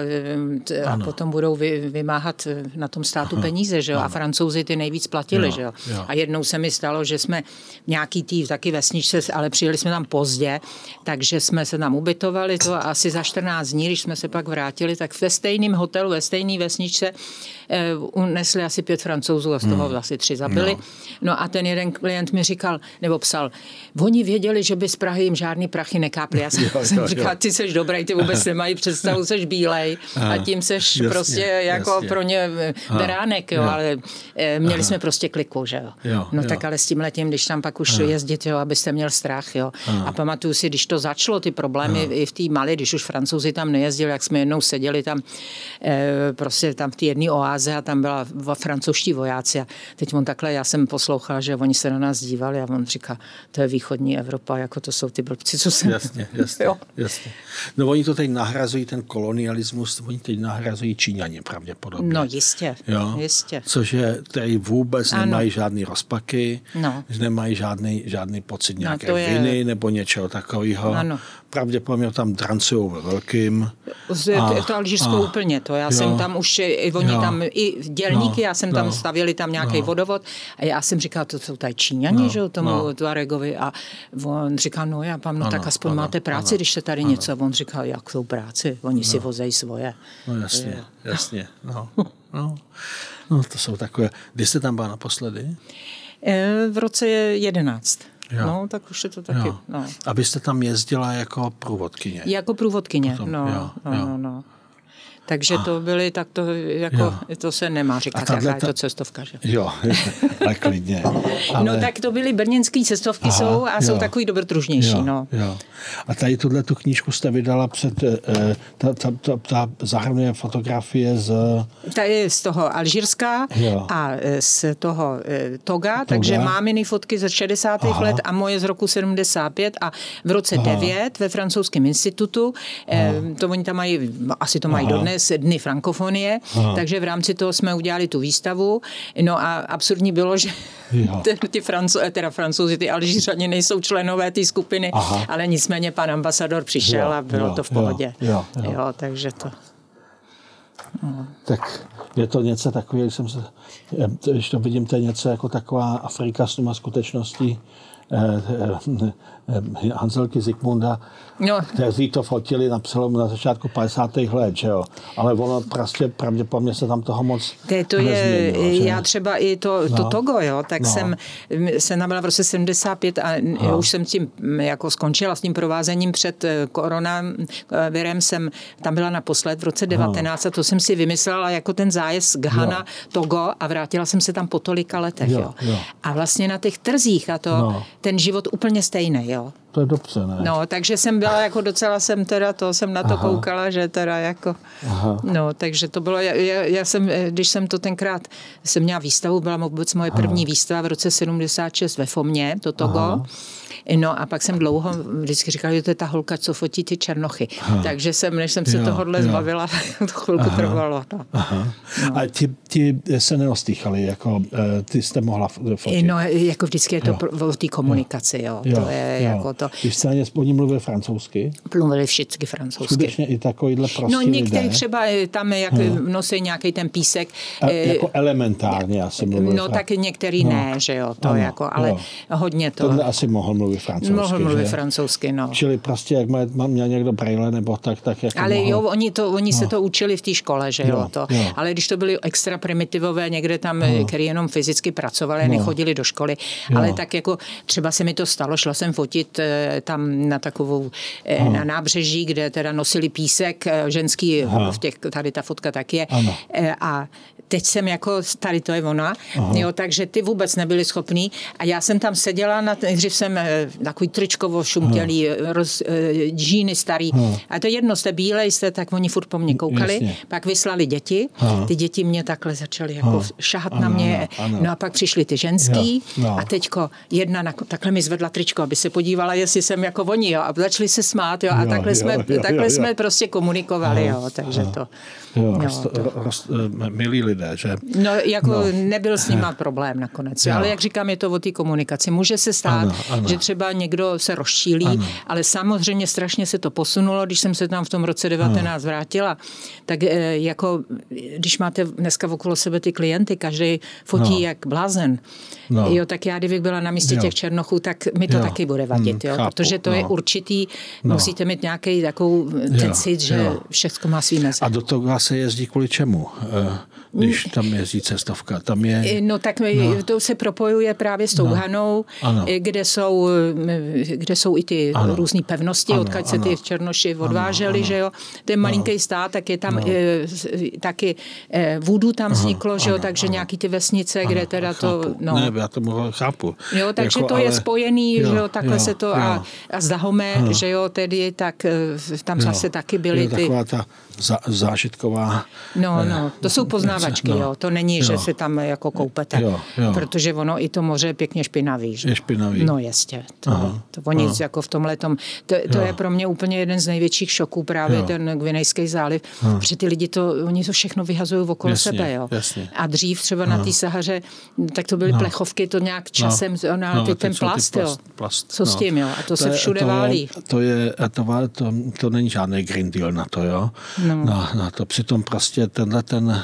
a potom budou vy, vymáhat na tom státu Aha. peníze, že jo, ano. a Francouzi ty nejvíc platili, jo, že jo? jo. A jednou se mi stalo, že jsme nějaký tý taky vesničce, ale přijeli jsme tam pozdě, takže jsme se tam ubytovali to a asi za čtrnáct dní, když jsme se pak vrátili, tak ve stejném hotelu, ve stejné vesničce eh, unesli asi pět Francouzů a z toho hmm. asi tři zabili. No. no a ten jeden klient mi říkal, nebo psal, oni věděli, že by z Prahy jim žádný prachy nekáply. Já jsem, jo, jsem jo, říkal, ty seš dobrý, ty vůbec nemají představu, seš bílej a tím seš jasně, prostě jako jasně. pro ně beránek, jo, jo. ale e, měli Aha. jsme prostě kliku, že jo. jo no jo. tak ale s tím letím, když tam pak už Aha. jezdit, jo, abyste měl strach, jo. Aha. A pamatuju si, když to začalo, ty problémy Aha. i v té Mali, když už Francouzi tam nejezdili, jak jsme jednou seděli tam e, prostě tam v té jedné oáze a tam byla francouzští vojáci a teď on takhle, já jsem poslouchala, že oni se na nás dívali a on říká, to je východní Evropa, jako to jsou ty blbci, co jsem... Jasně, jasně, jasně. No oni to teď nahrazují, ten kolonialismus, oni teď nahrazují Číňani pravděpodobně. No jistě, jo? jistě. Což je, tady vůbec ano. nemají žádný rozpaky, no. nemají žádný, žádný pocit nějaké no, je... viny nebo něčeho takového. Ano. Pravděpodobně tam drancujou ve velkým. A, je to Alžírsko a, úplně to. Já jo, jsem tam už, oni jo, tam i dělníky, no, já jsem tam no, stavili tam nějaký no, vodovod a já jsem říkal, to jsou tady Číňani, no, že jo, tomu no. Tuaregovi a on říkal, no já vám, no ano, tak aspoň ano, máte práci, ano, když se tady ano. něco. On říkal, jak jsou práci, oni no. si vozejí svoje. No jasně, je. jasně, no. no. No to jsou takové, kdy jste tam byla naposledy? V roce jedenáct. Jo. No, tak už je to taky. No. A vy jste tam jezdila jako průvodkyně? Jako průvodkyně, Potom, no, jo, no, jo. no, no. Takže a. to byly, tak to jako, jo. to se nemá říkat, jaká je to cestovka, že? Jo, ale klidně. Ale... No tak to byly brněnský cestovky Aha, jsou a jo. jsou takový dobrodružnější, jo, no. Jo. A tady tuhle tu knížku jste vydala před, ta, ta, ta, ta zahrnuje fotografie z... Ta je z toho Alžírska jo. a z toho Toga, Toga, takže máminy fotky ze šedesátých Aha. let a moje z roku sedmdesát pět a v roce Aha. devět ve francouzském institutu, Aha. to oni tam mají, asi to mají Aha. dodnes, Dny frankofonie, Aha. takže v rámci toho jsme udělali tu výstavu. No a absurdní bylo, že ty Franco, teda Francouzi, ty Alžířani nejsou členové té skupiny, Aha. ale nicméně pan ambasador přišel jo, a bylo jo, to v pohodě. Jo, jo, jo. jo takže to... No. Tak je to něco takové, když jsem se, když to vidím, to je něco jako taková Afrika s těma skutečností Hanzelky Zikmunda, no. kteří to fotili na přelomu na začátku padesátých let, že jo. Ale ono prostě pravděpodobně se tam toho moc to, to je, já třeba i to, no. to Togo, jo, tak no. jsem se nabyla v roce sedmdesát pět a no. už jsem tím jako skončila s tím provázením před koronavirem, jsem tam byla naposled v roce devatenáct no. a to jsem si vymyslela jako ten zájezd Ghana, jo. Togo a vrátila jsem se tam po tolika letech, jo. jo. jo. A vlastně na těch trzích a to no. ten život úplně stejný, jo. To je dobře, ne? No, takže jsem byla jako docela jsem teda, to jsem na to Aha. koukala, že teda jako, Aha. no, takže to bylo, já, já jsem, když jsem to tenkrát, jsem měla výstavu, byla vůbec moje první Aha. výstava v roce sedmdesát šest ve Fomě, to Togo. Aha. No a pak jsem dlouho vždycky říkala, že to je ta holka, co fotí ty černoch. Aha. Takže jsem, než jsem se jo, tohohle jo. zbavila, to chvilku Aha. trvalo. No. Aha. No. A ti, ti se neostýchali, jako ty jste mohla fotit? No, jako vždycky je to o té komunikaci, jo. jo. To je jo. jako to. Když se oni mluvili francouzsky? Mluvili všichni francouzsky. Skutečně i takovýhle prostý No některý lidé. třeba tam, jak hmm. nosí nějaký ten písek. A, jako elementárně asi mluvili. No tak některý no. ne, že jo, to ano, jako, ale jo. hodně to. Tohle asi mohl mluvit francouzsky. Mohl mluvit že? francouzsky, no. Čili prostě, jak má, měl někdo brejle, nebo tak, tak jak ale mohl. jo, oni, to, oni no. se to učili v té škole, že jo, jo, to. jo. Ale když to byli extra primitivové, někde tam, no. který jenom fyzicky pracovali, no. nechodili do školy, jo. ale tak jako třeba se mi to stalo, šla jsem fotit tam na takovou, no. na nábřeží, kde teda nosili písek ženský, no. v těch, tady ta fotka tak je. Ano. A teď jsem jako, tady to je ona, jo, takže ty vůbec nebyli schopní a já jsem tam seděla, na, nejdřív jsem takový tričkovo šumtělý, roz, džíny starý, Aha. a to jedno, jste bílej, jste, tak oni furt po mně koukali, Jasně. pak vyslali děti, Aha. ty děti mě takhle začaly jako Aha. šahat ano, na mě, ano, ano. no a pak přišli ty ženský jo, no. a teďko jedna na, takhle mi zvedla tričko, aby se podívala, jestli jsem jako oni, jo, a začali se smát, jo, a jo, takhle, jo, jsme, jo, takhle jo, jsme jo. prostě komunikovali, Aha. jo, takže Aha. to... Jo, jo, rost, to. Rost, milí lidé, že? No, jako no. nebyl s nima problém nakonec, jo. ale jak říkám, je to o té komunikaci. Může se stát, ano, ano. že třeba někdo se rozčílí, ano. ale samozřejmě strašně se to posunulo, když jsem se tam v tom roce devatenáct ano. vrátila, tak jako, když máte dneska okolo sebe ty klienty, každý fotí no. jak blázen, no. jo, tak já, kdybych byla na místě jo. těch černochů, tak mi to jo. taky bude vadit, jo, Chápu. protože to no. je určitý, no. musíte mít nějaký takovou ten cit, že jo. všechno má svý meze. A do toho se jezdí kvůli čemu, když tam jezdí cestovka? Tam je... No tak no. to se propojuje právě s tou no. Hanou, ano. kde jsou, kde jsou i ty ano. různé pevnosti, ano, odkud se ano. ty černoši odváželi, ano, ano. že jo. Ten malinký no. stát, tak je tam no. e, taky e, vůdu tam vzniklo, ano, že jo, ano, takže ano. nějaký ty vesnice, ano, kde teda chápu. to... No. Ne, já tomu chápu. Jo, takže jako, to ale... je spojený, jo, že jo, takhle jo, se to... Jo. A, a z Dahomey, ano. že jo, tedy, tak tam jo. zase taky byly ty... Taková ta zá, zážitková... No, no, to jsou poznávačky, no. jo, to není, jo. že se tam jako koupete, jo, jo. protože ono i to moře je pěkně špinavý. Že? Je špinavý. No jistě, to, to o nic jako v tomhletom, to, to je pro mě úplně jeden z největších šoků, právě jo. ten Gvinejský záliv, jo. protože ty lidi to, oni to všechno vyhazují okolo jasně, sebe, jo. Jasně. A dřív třeba no. na té Sahaře, tak to byly no. plechovky, to nějak časem, no. no, no, ten plast, jo. Plast, plast. Co no. s tím, jo, a to, to se všude to válí. Je, to je, to, to, to není žádný Green Deal na to, jo. No. Na, na to, přitom prostě tenhle ten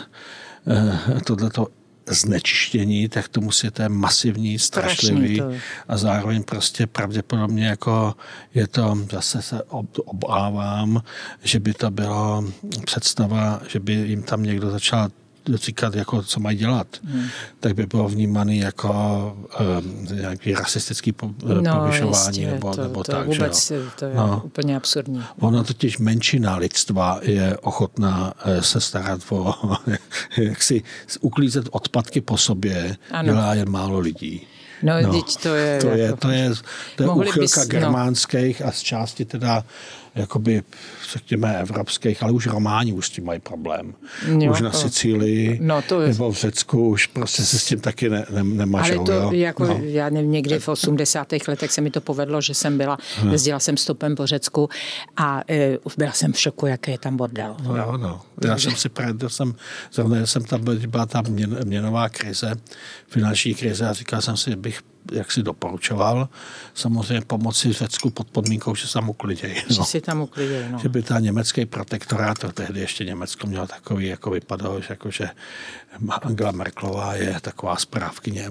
tohleto znečištění, tak to musíte masivní, strašlivý a zároveň prostě pravděpodobně jako je to, zase se obávám, že by to bylo představa, že by jim tam někdo začal říkat, jako, co mají dělat, hmm. tak by bylo vnímaný jako um, nějaký rasistický po, no, povyšování jistě, nebo, to, nebo to tak. Vůbec že jo? to je no. úplně absurdní. Ono totiž menšina lidstva je ochotná se starat o, jak si uklízet odpadky po sobě, ano. dělá jen málo lidí. No, no to je... To je, jako, to je, to je úchylka bys, germánských no. a z části teda jakoby, řekněme, evropských, ale už Románi už s tím mají problém. Jo, už na to, Sicílii no, to je, nebo v Řecku už prostě se s tím taky ne, ne, nemažou. Ale to jo? jako, no. já nevím, někdy v osmdesátých letech se mi to povedlo, že jsem byla, no. jezdila jsem stopem po Řecku a e, byla jsem v šoku, jaký je tam bordel. No, no, no. Já Takže... jsem si právě, jsem, zrovna jsem tam byla ta měn, měnová krize, finanční krize a říkal jsem si, bych jak si doporučoval, samozřejmě pomoci Řecku pod podmínkou, že se tam uklidějí. Že no. si tam uklidějí, no. Že by ta německý protektorát, to tehdy ještě Německo mělo takový, jako vypadalo, že, jako, že Angela Merkelová je taková správkyně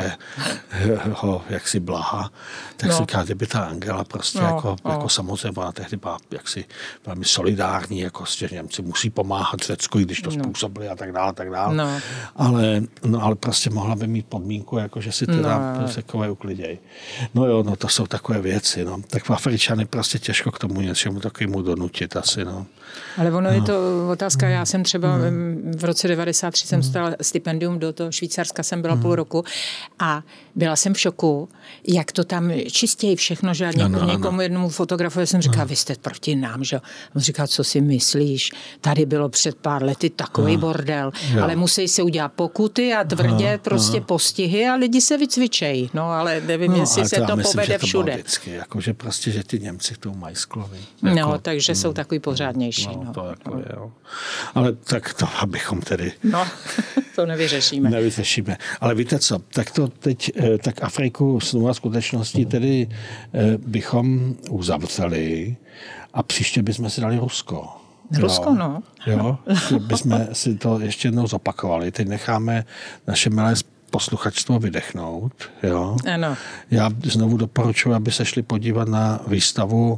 evropského jaksi blaha, tak no. si říká, kdyby ta Angela prostě no, jako, no. jako samozřejmě ona tehdy byla jaksi velmi solidární, jako že Němci musí pomáhat Řecku, i když to no. způsobili a tak dále, tak dále. No. Ale, no, ale prostě mohla by mít podmínku, jako že si teda no. takové ukliděj. No jo, no to jsou takové věci, no. Tak v Afričany prostě těžko k tomu něčemu takovému donutit asi, no. Ale ono no. je to otázka, já jsem třeba no. v roce devadesát tři jsem dostala stipendium do toho Švýcarska, jsem byla no. půl roku a byla jsem v šoku, jak to tam čistějí všechno, že něk, no, no, někomu no. jednomu fotografovi jsem říkala, no. vy jste proti nám, že on říkal, co si myslíš, tady bylo před pár lety takový no. bordel, jo. ale musí se udělat pokuty a tvrdě no. prostě no. postihy a lidi se vycvičejí, no ale nevím, no, jestli se to, to myslím, povede všude. Vždycky, jako, že prostě, že ty Němci k tomu mají sklovy. Jako, no, takže no, jsou takový pořádnější. No, no. to jako je, jo. Ale tak to, abychom tedy... No, to nevyřešíme. Nevyřešíme. Ale víte co, tak to teď, tak Afriku s novou skutečností tedy bychom uzavřeli a příště bychom si dali Rusko. Rusko, jo. no. Jo, bychom si to ještě jednou zopakovali. Teď necháme naše milé posluchačstvo vydechnout. Jo. Ano. Já znovu doporučuji, aby se šli podívat na výstavu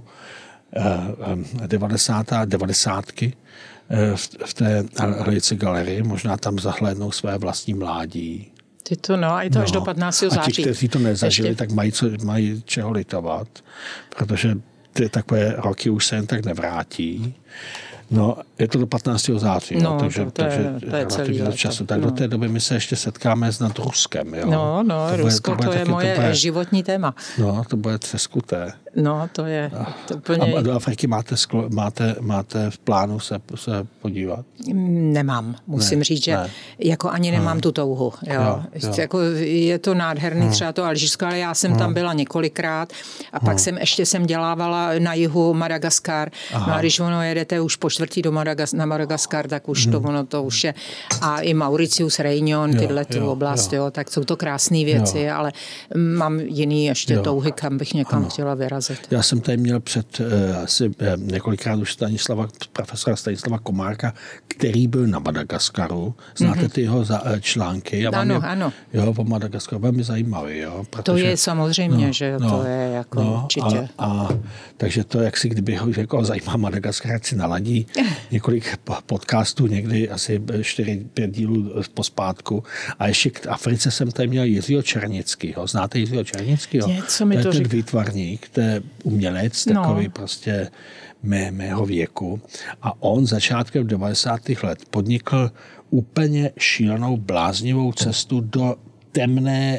devadesátá devadesátky v té Hlici galerii. Možná tam zahlédnou své vlastní mládí. Ty to no, a je to no. až do patnáctého září. A ti, kteří to nezažili, Ještě. tak mají, co, mají čeho litovat, protože ty takové roky už se jen tak nevrátí. No, je to do patnáctého září, no, jo, takže, to, to je, takže to je celý do času. Tak no. do té doby my se ještě setkáme s nad Ruskem. Jo. No, no, to Rusko bude, to, bude to je taky, moje to bude, životní téma. No, to bude třeskuté. No, to je to úplně... A do Afriky máte, sklo, máte, máte v plánu se, se podívat? Nemám, musím ne, říct, že ne. jako ani nemám no. tu touhu. Jo. Jo, jo. Jako je to nádherný, no. třeba to Alžírsko, ale já jsem no. tam byla několikrát a pak no. jsem ještě jsem dělávala na jihu Madagaskar. Aha. No a když ono jedete už po čtvrtý do Madagas, na Madagaskar, tak už to, ono to už je. A i Mauritius, Réunion, tyhle tu oblast, jo. jo, tak jsou to krásné věci, jo. ale mám jiný ještě jo. touhy, kam bych někam ano. chtěla vyrazit. Já jsem tady měl před uh, asi uh, několikrát už Stanislava, profesora Stanislava Komárka, který byl na Madagaskaru. Znáte mm-hmm. ty jeho za, uh, články? Já ano, je, ano. Jo, po Madagaskaru, velmi zajímavý. Jo, protože, to je samozřejmě, no, že no, to je jako no, určitě. A, a, takže to, jak si kdyby ho jako zajímá Madagaskar, si naladí několik podcastů, někdy asi čtyři, pět dílů pospátku. A ještě k Africe jsem tady měl Jiřího Černickýho. Znáte Jiřího Černickýho? Co mi to, to to je ten říká? výtvarník, to je umělec, takový no. prostě mé, mého věku. A on začátkem devadesátých let podnikl úplně šílenou, bláznivou cestu do temné,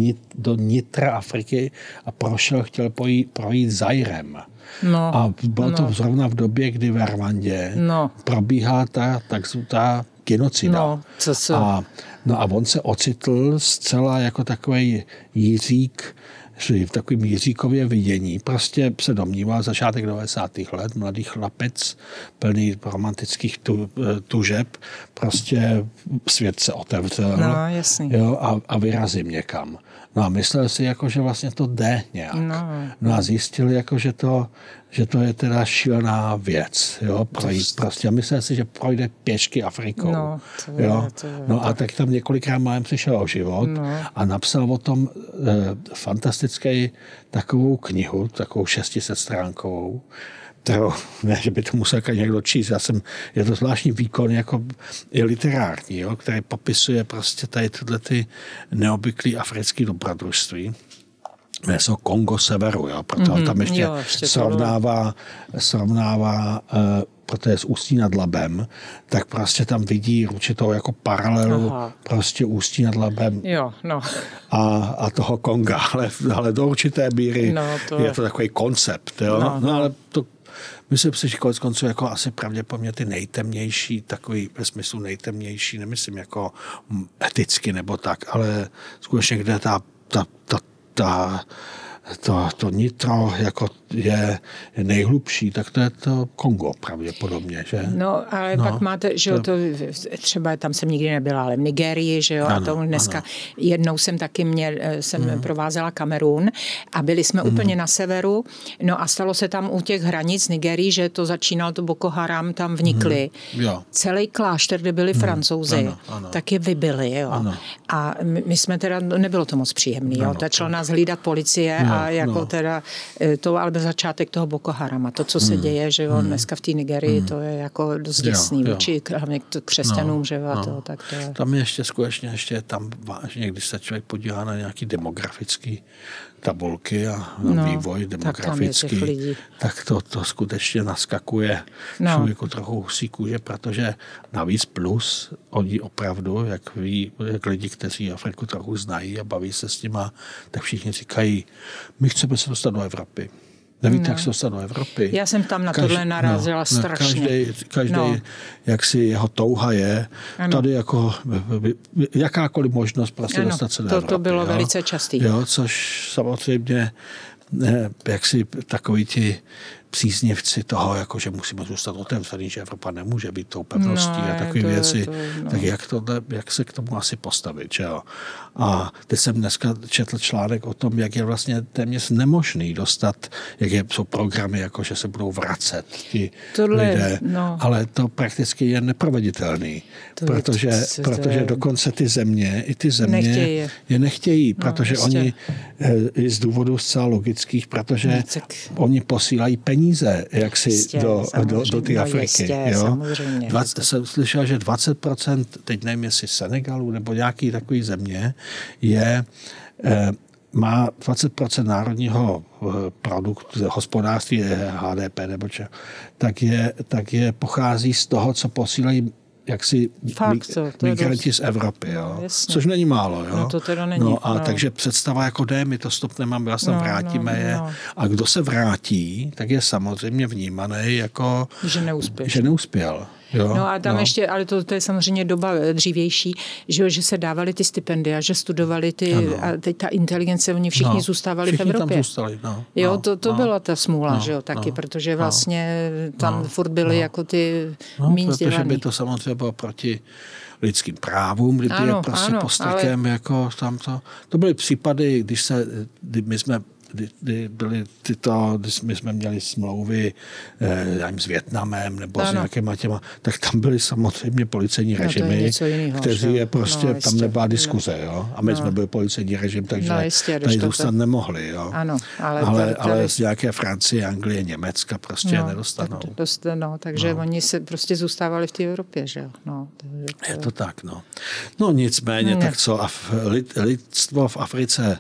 do nitra Afriky a prošel, chtěl projít, projít Zairem. No, a bylo no. to zrovna v době, kdy v Rwandě no. probíhá ta takzvaná genocida. No, co, co? A, no a on se ocitl zcela jako takový Jiřík, v takovým Jiříkově vidění. Prostě se domníval začátek devadesátých let, mladý chlapec, plný romantických tu, tužeb, prostě svět se otevřel no, jasný. Jo, a, a vyrazím někam. No a myslel si, jako, že vlastně to jde nějak. No, no a zjistil, jako, že, to, že to je teda šílená věc. Jo, projít to... prostě. A myslel si, že projde pěšky Afrikou. No, to je, jo? To je, no a tak tam několikrát málem přišel o život no. a napsal o tom e, fantastický takovou knihu, takovou šestisetstránkovou, kterou, ne, že by to musel někdo číst. Já jsem, je to zvláštní výkon jako i literární, jo, který popisuje prostě tady tyhle ty neobvyklý africký dobrodružství. Jmenuje se Kongo severu, jo, protože mm-hmm, tam ještě, jo, ještě srovnává, srovnává uh, protože z Ústí nad Labem, tak prostě tam vidí určitou jako paralelu Aha. prostě Ústí nad Labem jo, no. a, a toho Konga, ale, ale do určité míry no, to je to takový koncept, jo, no, no ale to myslím si, že konec konců jako asi pravděpodobně ty nejtemnější, takový ve smyslu nejtemnější, nemyslím jako eticky nebo tak, ale skutečně kde ta, ta, ta, ta To, to nitro jako je nejhlubší, tak to je to Kongo pravděpodobně, že? No, ale no, pak máte, že jo, to, třeba tam jsem nikdy nebyla, ale v Nigerii, že jo, ano, a tomu dneska ano. jednou jsem taky měl, jsem mm. provázela Kamerun a byli jsme mm. úplně na severu, no a stalo se tam u těch hranic Nigerii, že to začínal to Boko Haram, tam vnikli. Mm. Jo. Celý klášter, kde byli mm. Francouzi, ano, ano. tak je vybili, jo. Ano. A my, my jsme teda, nebylo to moc příjemný, jo, začala nás hlídat policie no. a jako no. teda to ale začátek toho Boko Harama. To, co se hmm. děje, že jo, dneska v té Nigerii, hmm. to je jako dost děsný vůči hlavně křesťanům, no, že jo, no. to, tak to je. Tam je ještě skutečně, ještě tam vážně, když se člověk podívá na nějaký demografický tabulky a na no, vývoj demografický, tak, tak to, to skutečně naskakuje no. člověku trochu husí kůže, protože navíc plus oni opravdu, jak ví, jak lidi, kteří Afriku trochu znají a baví se s nima, tak všichni říkají, my chceme se dostat do Evropy. Nevíte, no. jak se dostat do Evropy? Já jsem tam na tohle narazila no, strašně. Každý, každý no. jak si jeho touha je, ano. tady jako jakákoliv možnost prostě ano, dostat se do to, Evropy. To bylo jo? velice častý. Jo, což samozřejmě jak si takový ti příznivci toho, jako, že musíme zůstat otevřený, že Evropa nemůže být tou pevností no, a takové věci, to, no. tak jak, to, jak se k tomu asi postavit, že jo? A teď jsem dneska četl článek o tom, jak je vlastně téměř nemožný dostat, jak je, jsou programy, jako že se budou vracet ti Tohle, lidé, no. ale to prakticky je neproveditelný, to protože, je, to, protože to dokonce ty země, i ty země nechtějí. je nechtějí, protože no, oni i z důvodů zcela logických, protože no, tak... oni posílají peníze jak si jistě, do, do, do té Afriky. Jistě, jo? dvacet, jsem slyšel, že dvacet procent, teď nevím, jestli Senegalu nebo nějaký takový země, je eh, má dvacet procent národního produktu, hospodářství, H D P nebo če, tak je, tak je pochází z toho, co posílají jaksi Fakt, to, to migranti z Evropy, jo. No, což není málo. Jo. No to teda není. No a no. takže představa jako jde, my to stopneme, my vlastně no, vrátíme no, je. No. A kdo se vrátí, tak je samozřejmě vnímaný jako... Že neuspěl. Že neuspěl. Jo, no a tam no. ještě, ale to, to je samozřejmě doba dřívější, že, že se dávali ty stipendia, že studovali ty, ano. A teď ta inteligence, oni všichni no, zůstávali všichni v Evropě. Tam zůstali, no, jo, no, to, to no, byla ta smůla, no, že jo, taky, no, protože vlastně no, tam no, furt byly no, jako ty no, míň protože vzdělaný. by to samozřejmě bylo proti lidským právům, kdy ano, je prostě ano, postrkem, ale... jako tam to. To byly případy, když se, kdy my jsme Kdy, kdy byly tyto, když my jsme měli smlouvy eh, já jim, s Vietnamem nebo ano. s nějakýma těma, tak tam byly samozřejmě policejní režimy, no, jinýho, kteří je prostě, no, tam jistě, nebyla diskuze, no. jo? A my no. jsme byli policejní režim, takže no, jistě, tady zůstat to... nemohli, jo? Ano, ale, ale, tady, ale tady... z nějaké Francie, Anglie, Německa prostě no, nedostanou. Tak dost, no, takže no. oni se prostě zůstávali v té Evropě, že jo? No, to, to... Je to tak, no. No nicméně, ne. tak co Af, lid, lidstvo v Africe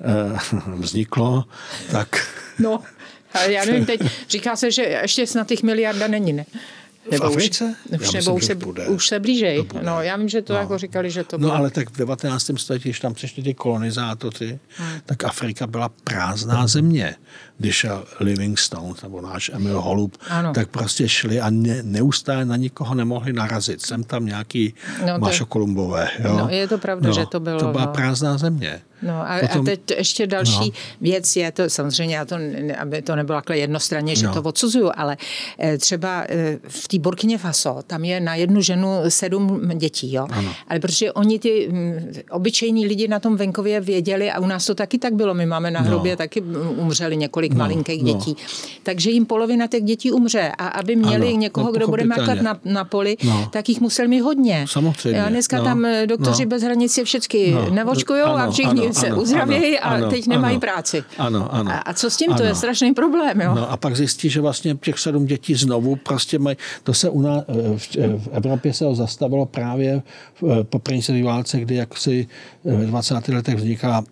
eh, vzniklo, tak... No, ale já nevím, teď říká se, že ještě snad těch miliarda není, ne? Nebo v Africe? Už, už, nebo už, se, už se blížej. No, já vím, že to no. jako říkali, že to bylo. bylo. No ale tak v devatenáctém století, když tam přišli ty kolonizátoři, hmm. tak Afrika byla prázdná země. Když šel Livingstone, nebo náš Emil Holub, ano. tak prostě šli a ne, neustále na nikoho nemohli narazit. Jsem tam nějaký no, Mašo Kolumbové. Jo? No, je to pravda, no, že to bylo. To byla no. prázdná země. No a, Potom, a teď ještě další no. věc je to, samozřejmě, já to, aby to nebylo takhle jednostranně, že no. to odsuzuju, ale třeba v té Burkině Faso, tam je na jednu ženu sedm dětí, jo. Ano. Ale protože oni ty obyčejní lidi na tom venkově věděli a u nás to taky tak bylo, my máme na hrobě no. taky umřeli několik no. malinkých no. dětí. Takže jim polovina těch dětí umře a aby měli ano. někoho, no, kdo bude mákat na, na poli, no. tak jich musel mít hodně. Samozřejmě. A dneska no. tam doktoři no. bez hranic je všichni no. nevočkujou ano, a všichni ano, se ano, uzdravějí a ano, teď nemají ano, práci. Ano, ano. A, a co s tím? Ano. To je strašný problém, jo? No a pak zjistí, že vlastně těch sedm dětí znovu prostě mají, to se u nás, v, v Evropě se ho zastavilo právě po první světové válce, kdy jaksi v dvacátých letech vzniká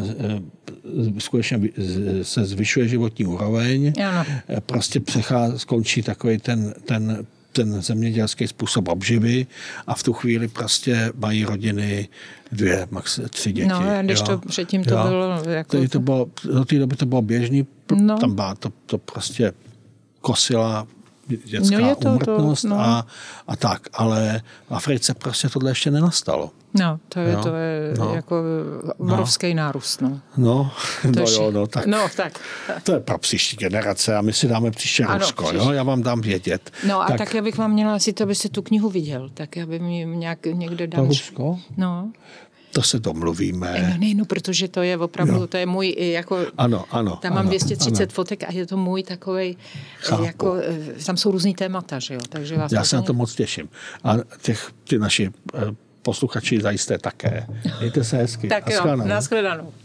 skutečně se zvyšuje životní úroveň, ano. prostě přechází, skončí takový ten, ten ten zemědělský způsob obživy a v tu chvíli prostě mají rodiny dvě, max tři děti. No, a když jo. to předtím to jo. bylo... Jako to, to bylo... Do té doby to bylo běžný, no. tam byla to, to prostě kosila dětská no to, úmrtnost to, no. a, a tak, ale v Africe prostě tohle ještě nenastalo. No, to je, to je no. jako obrovský no. nárůst. No, no, no je, jo, no tak. No, tak. To je pro příští generace a my si dáme příště ano, Rusko, příště. Jo, já vám dám vědět. No a tak, tak já bych vám měla asi to, abyste tu knihu viděl, tak já bych mi nějak někde dal. Rusko? No. To se domluvíme. No, ne, no, protože to je opravdu, no. to je můj, jako... Ano, ano. Tam mám ano, dvě stě třicet ano. fotek a je to můj takovej, jako, tam jsou různý témata, že jo, takže vás... Já se na to moc těším. A těch, ty naši posluchači zajisté také. Mějte se hezky. Tak jo, nashledanou.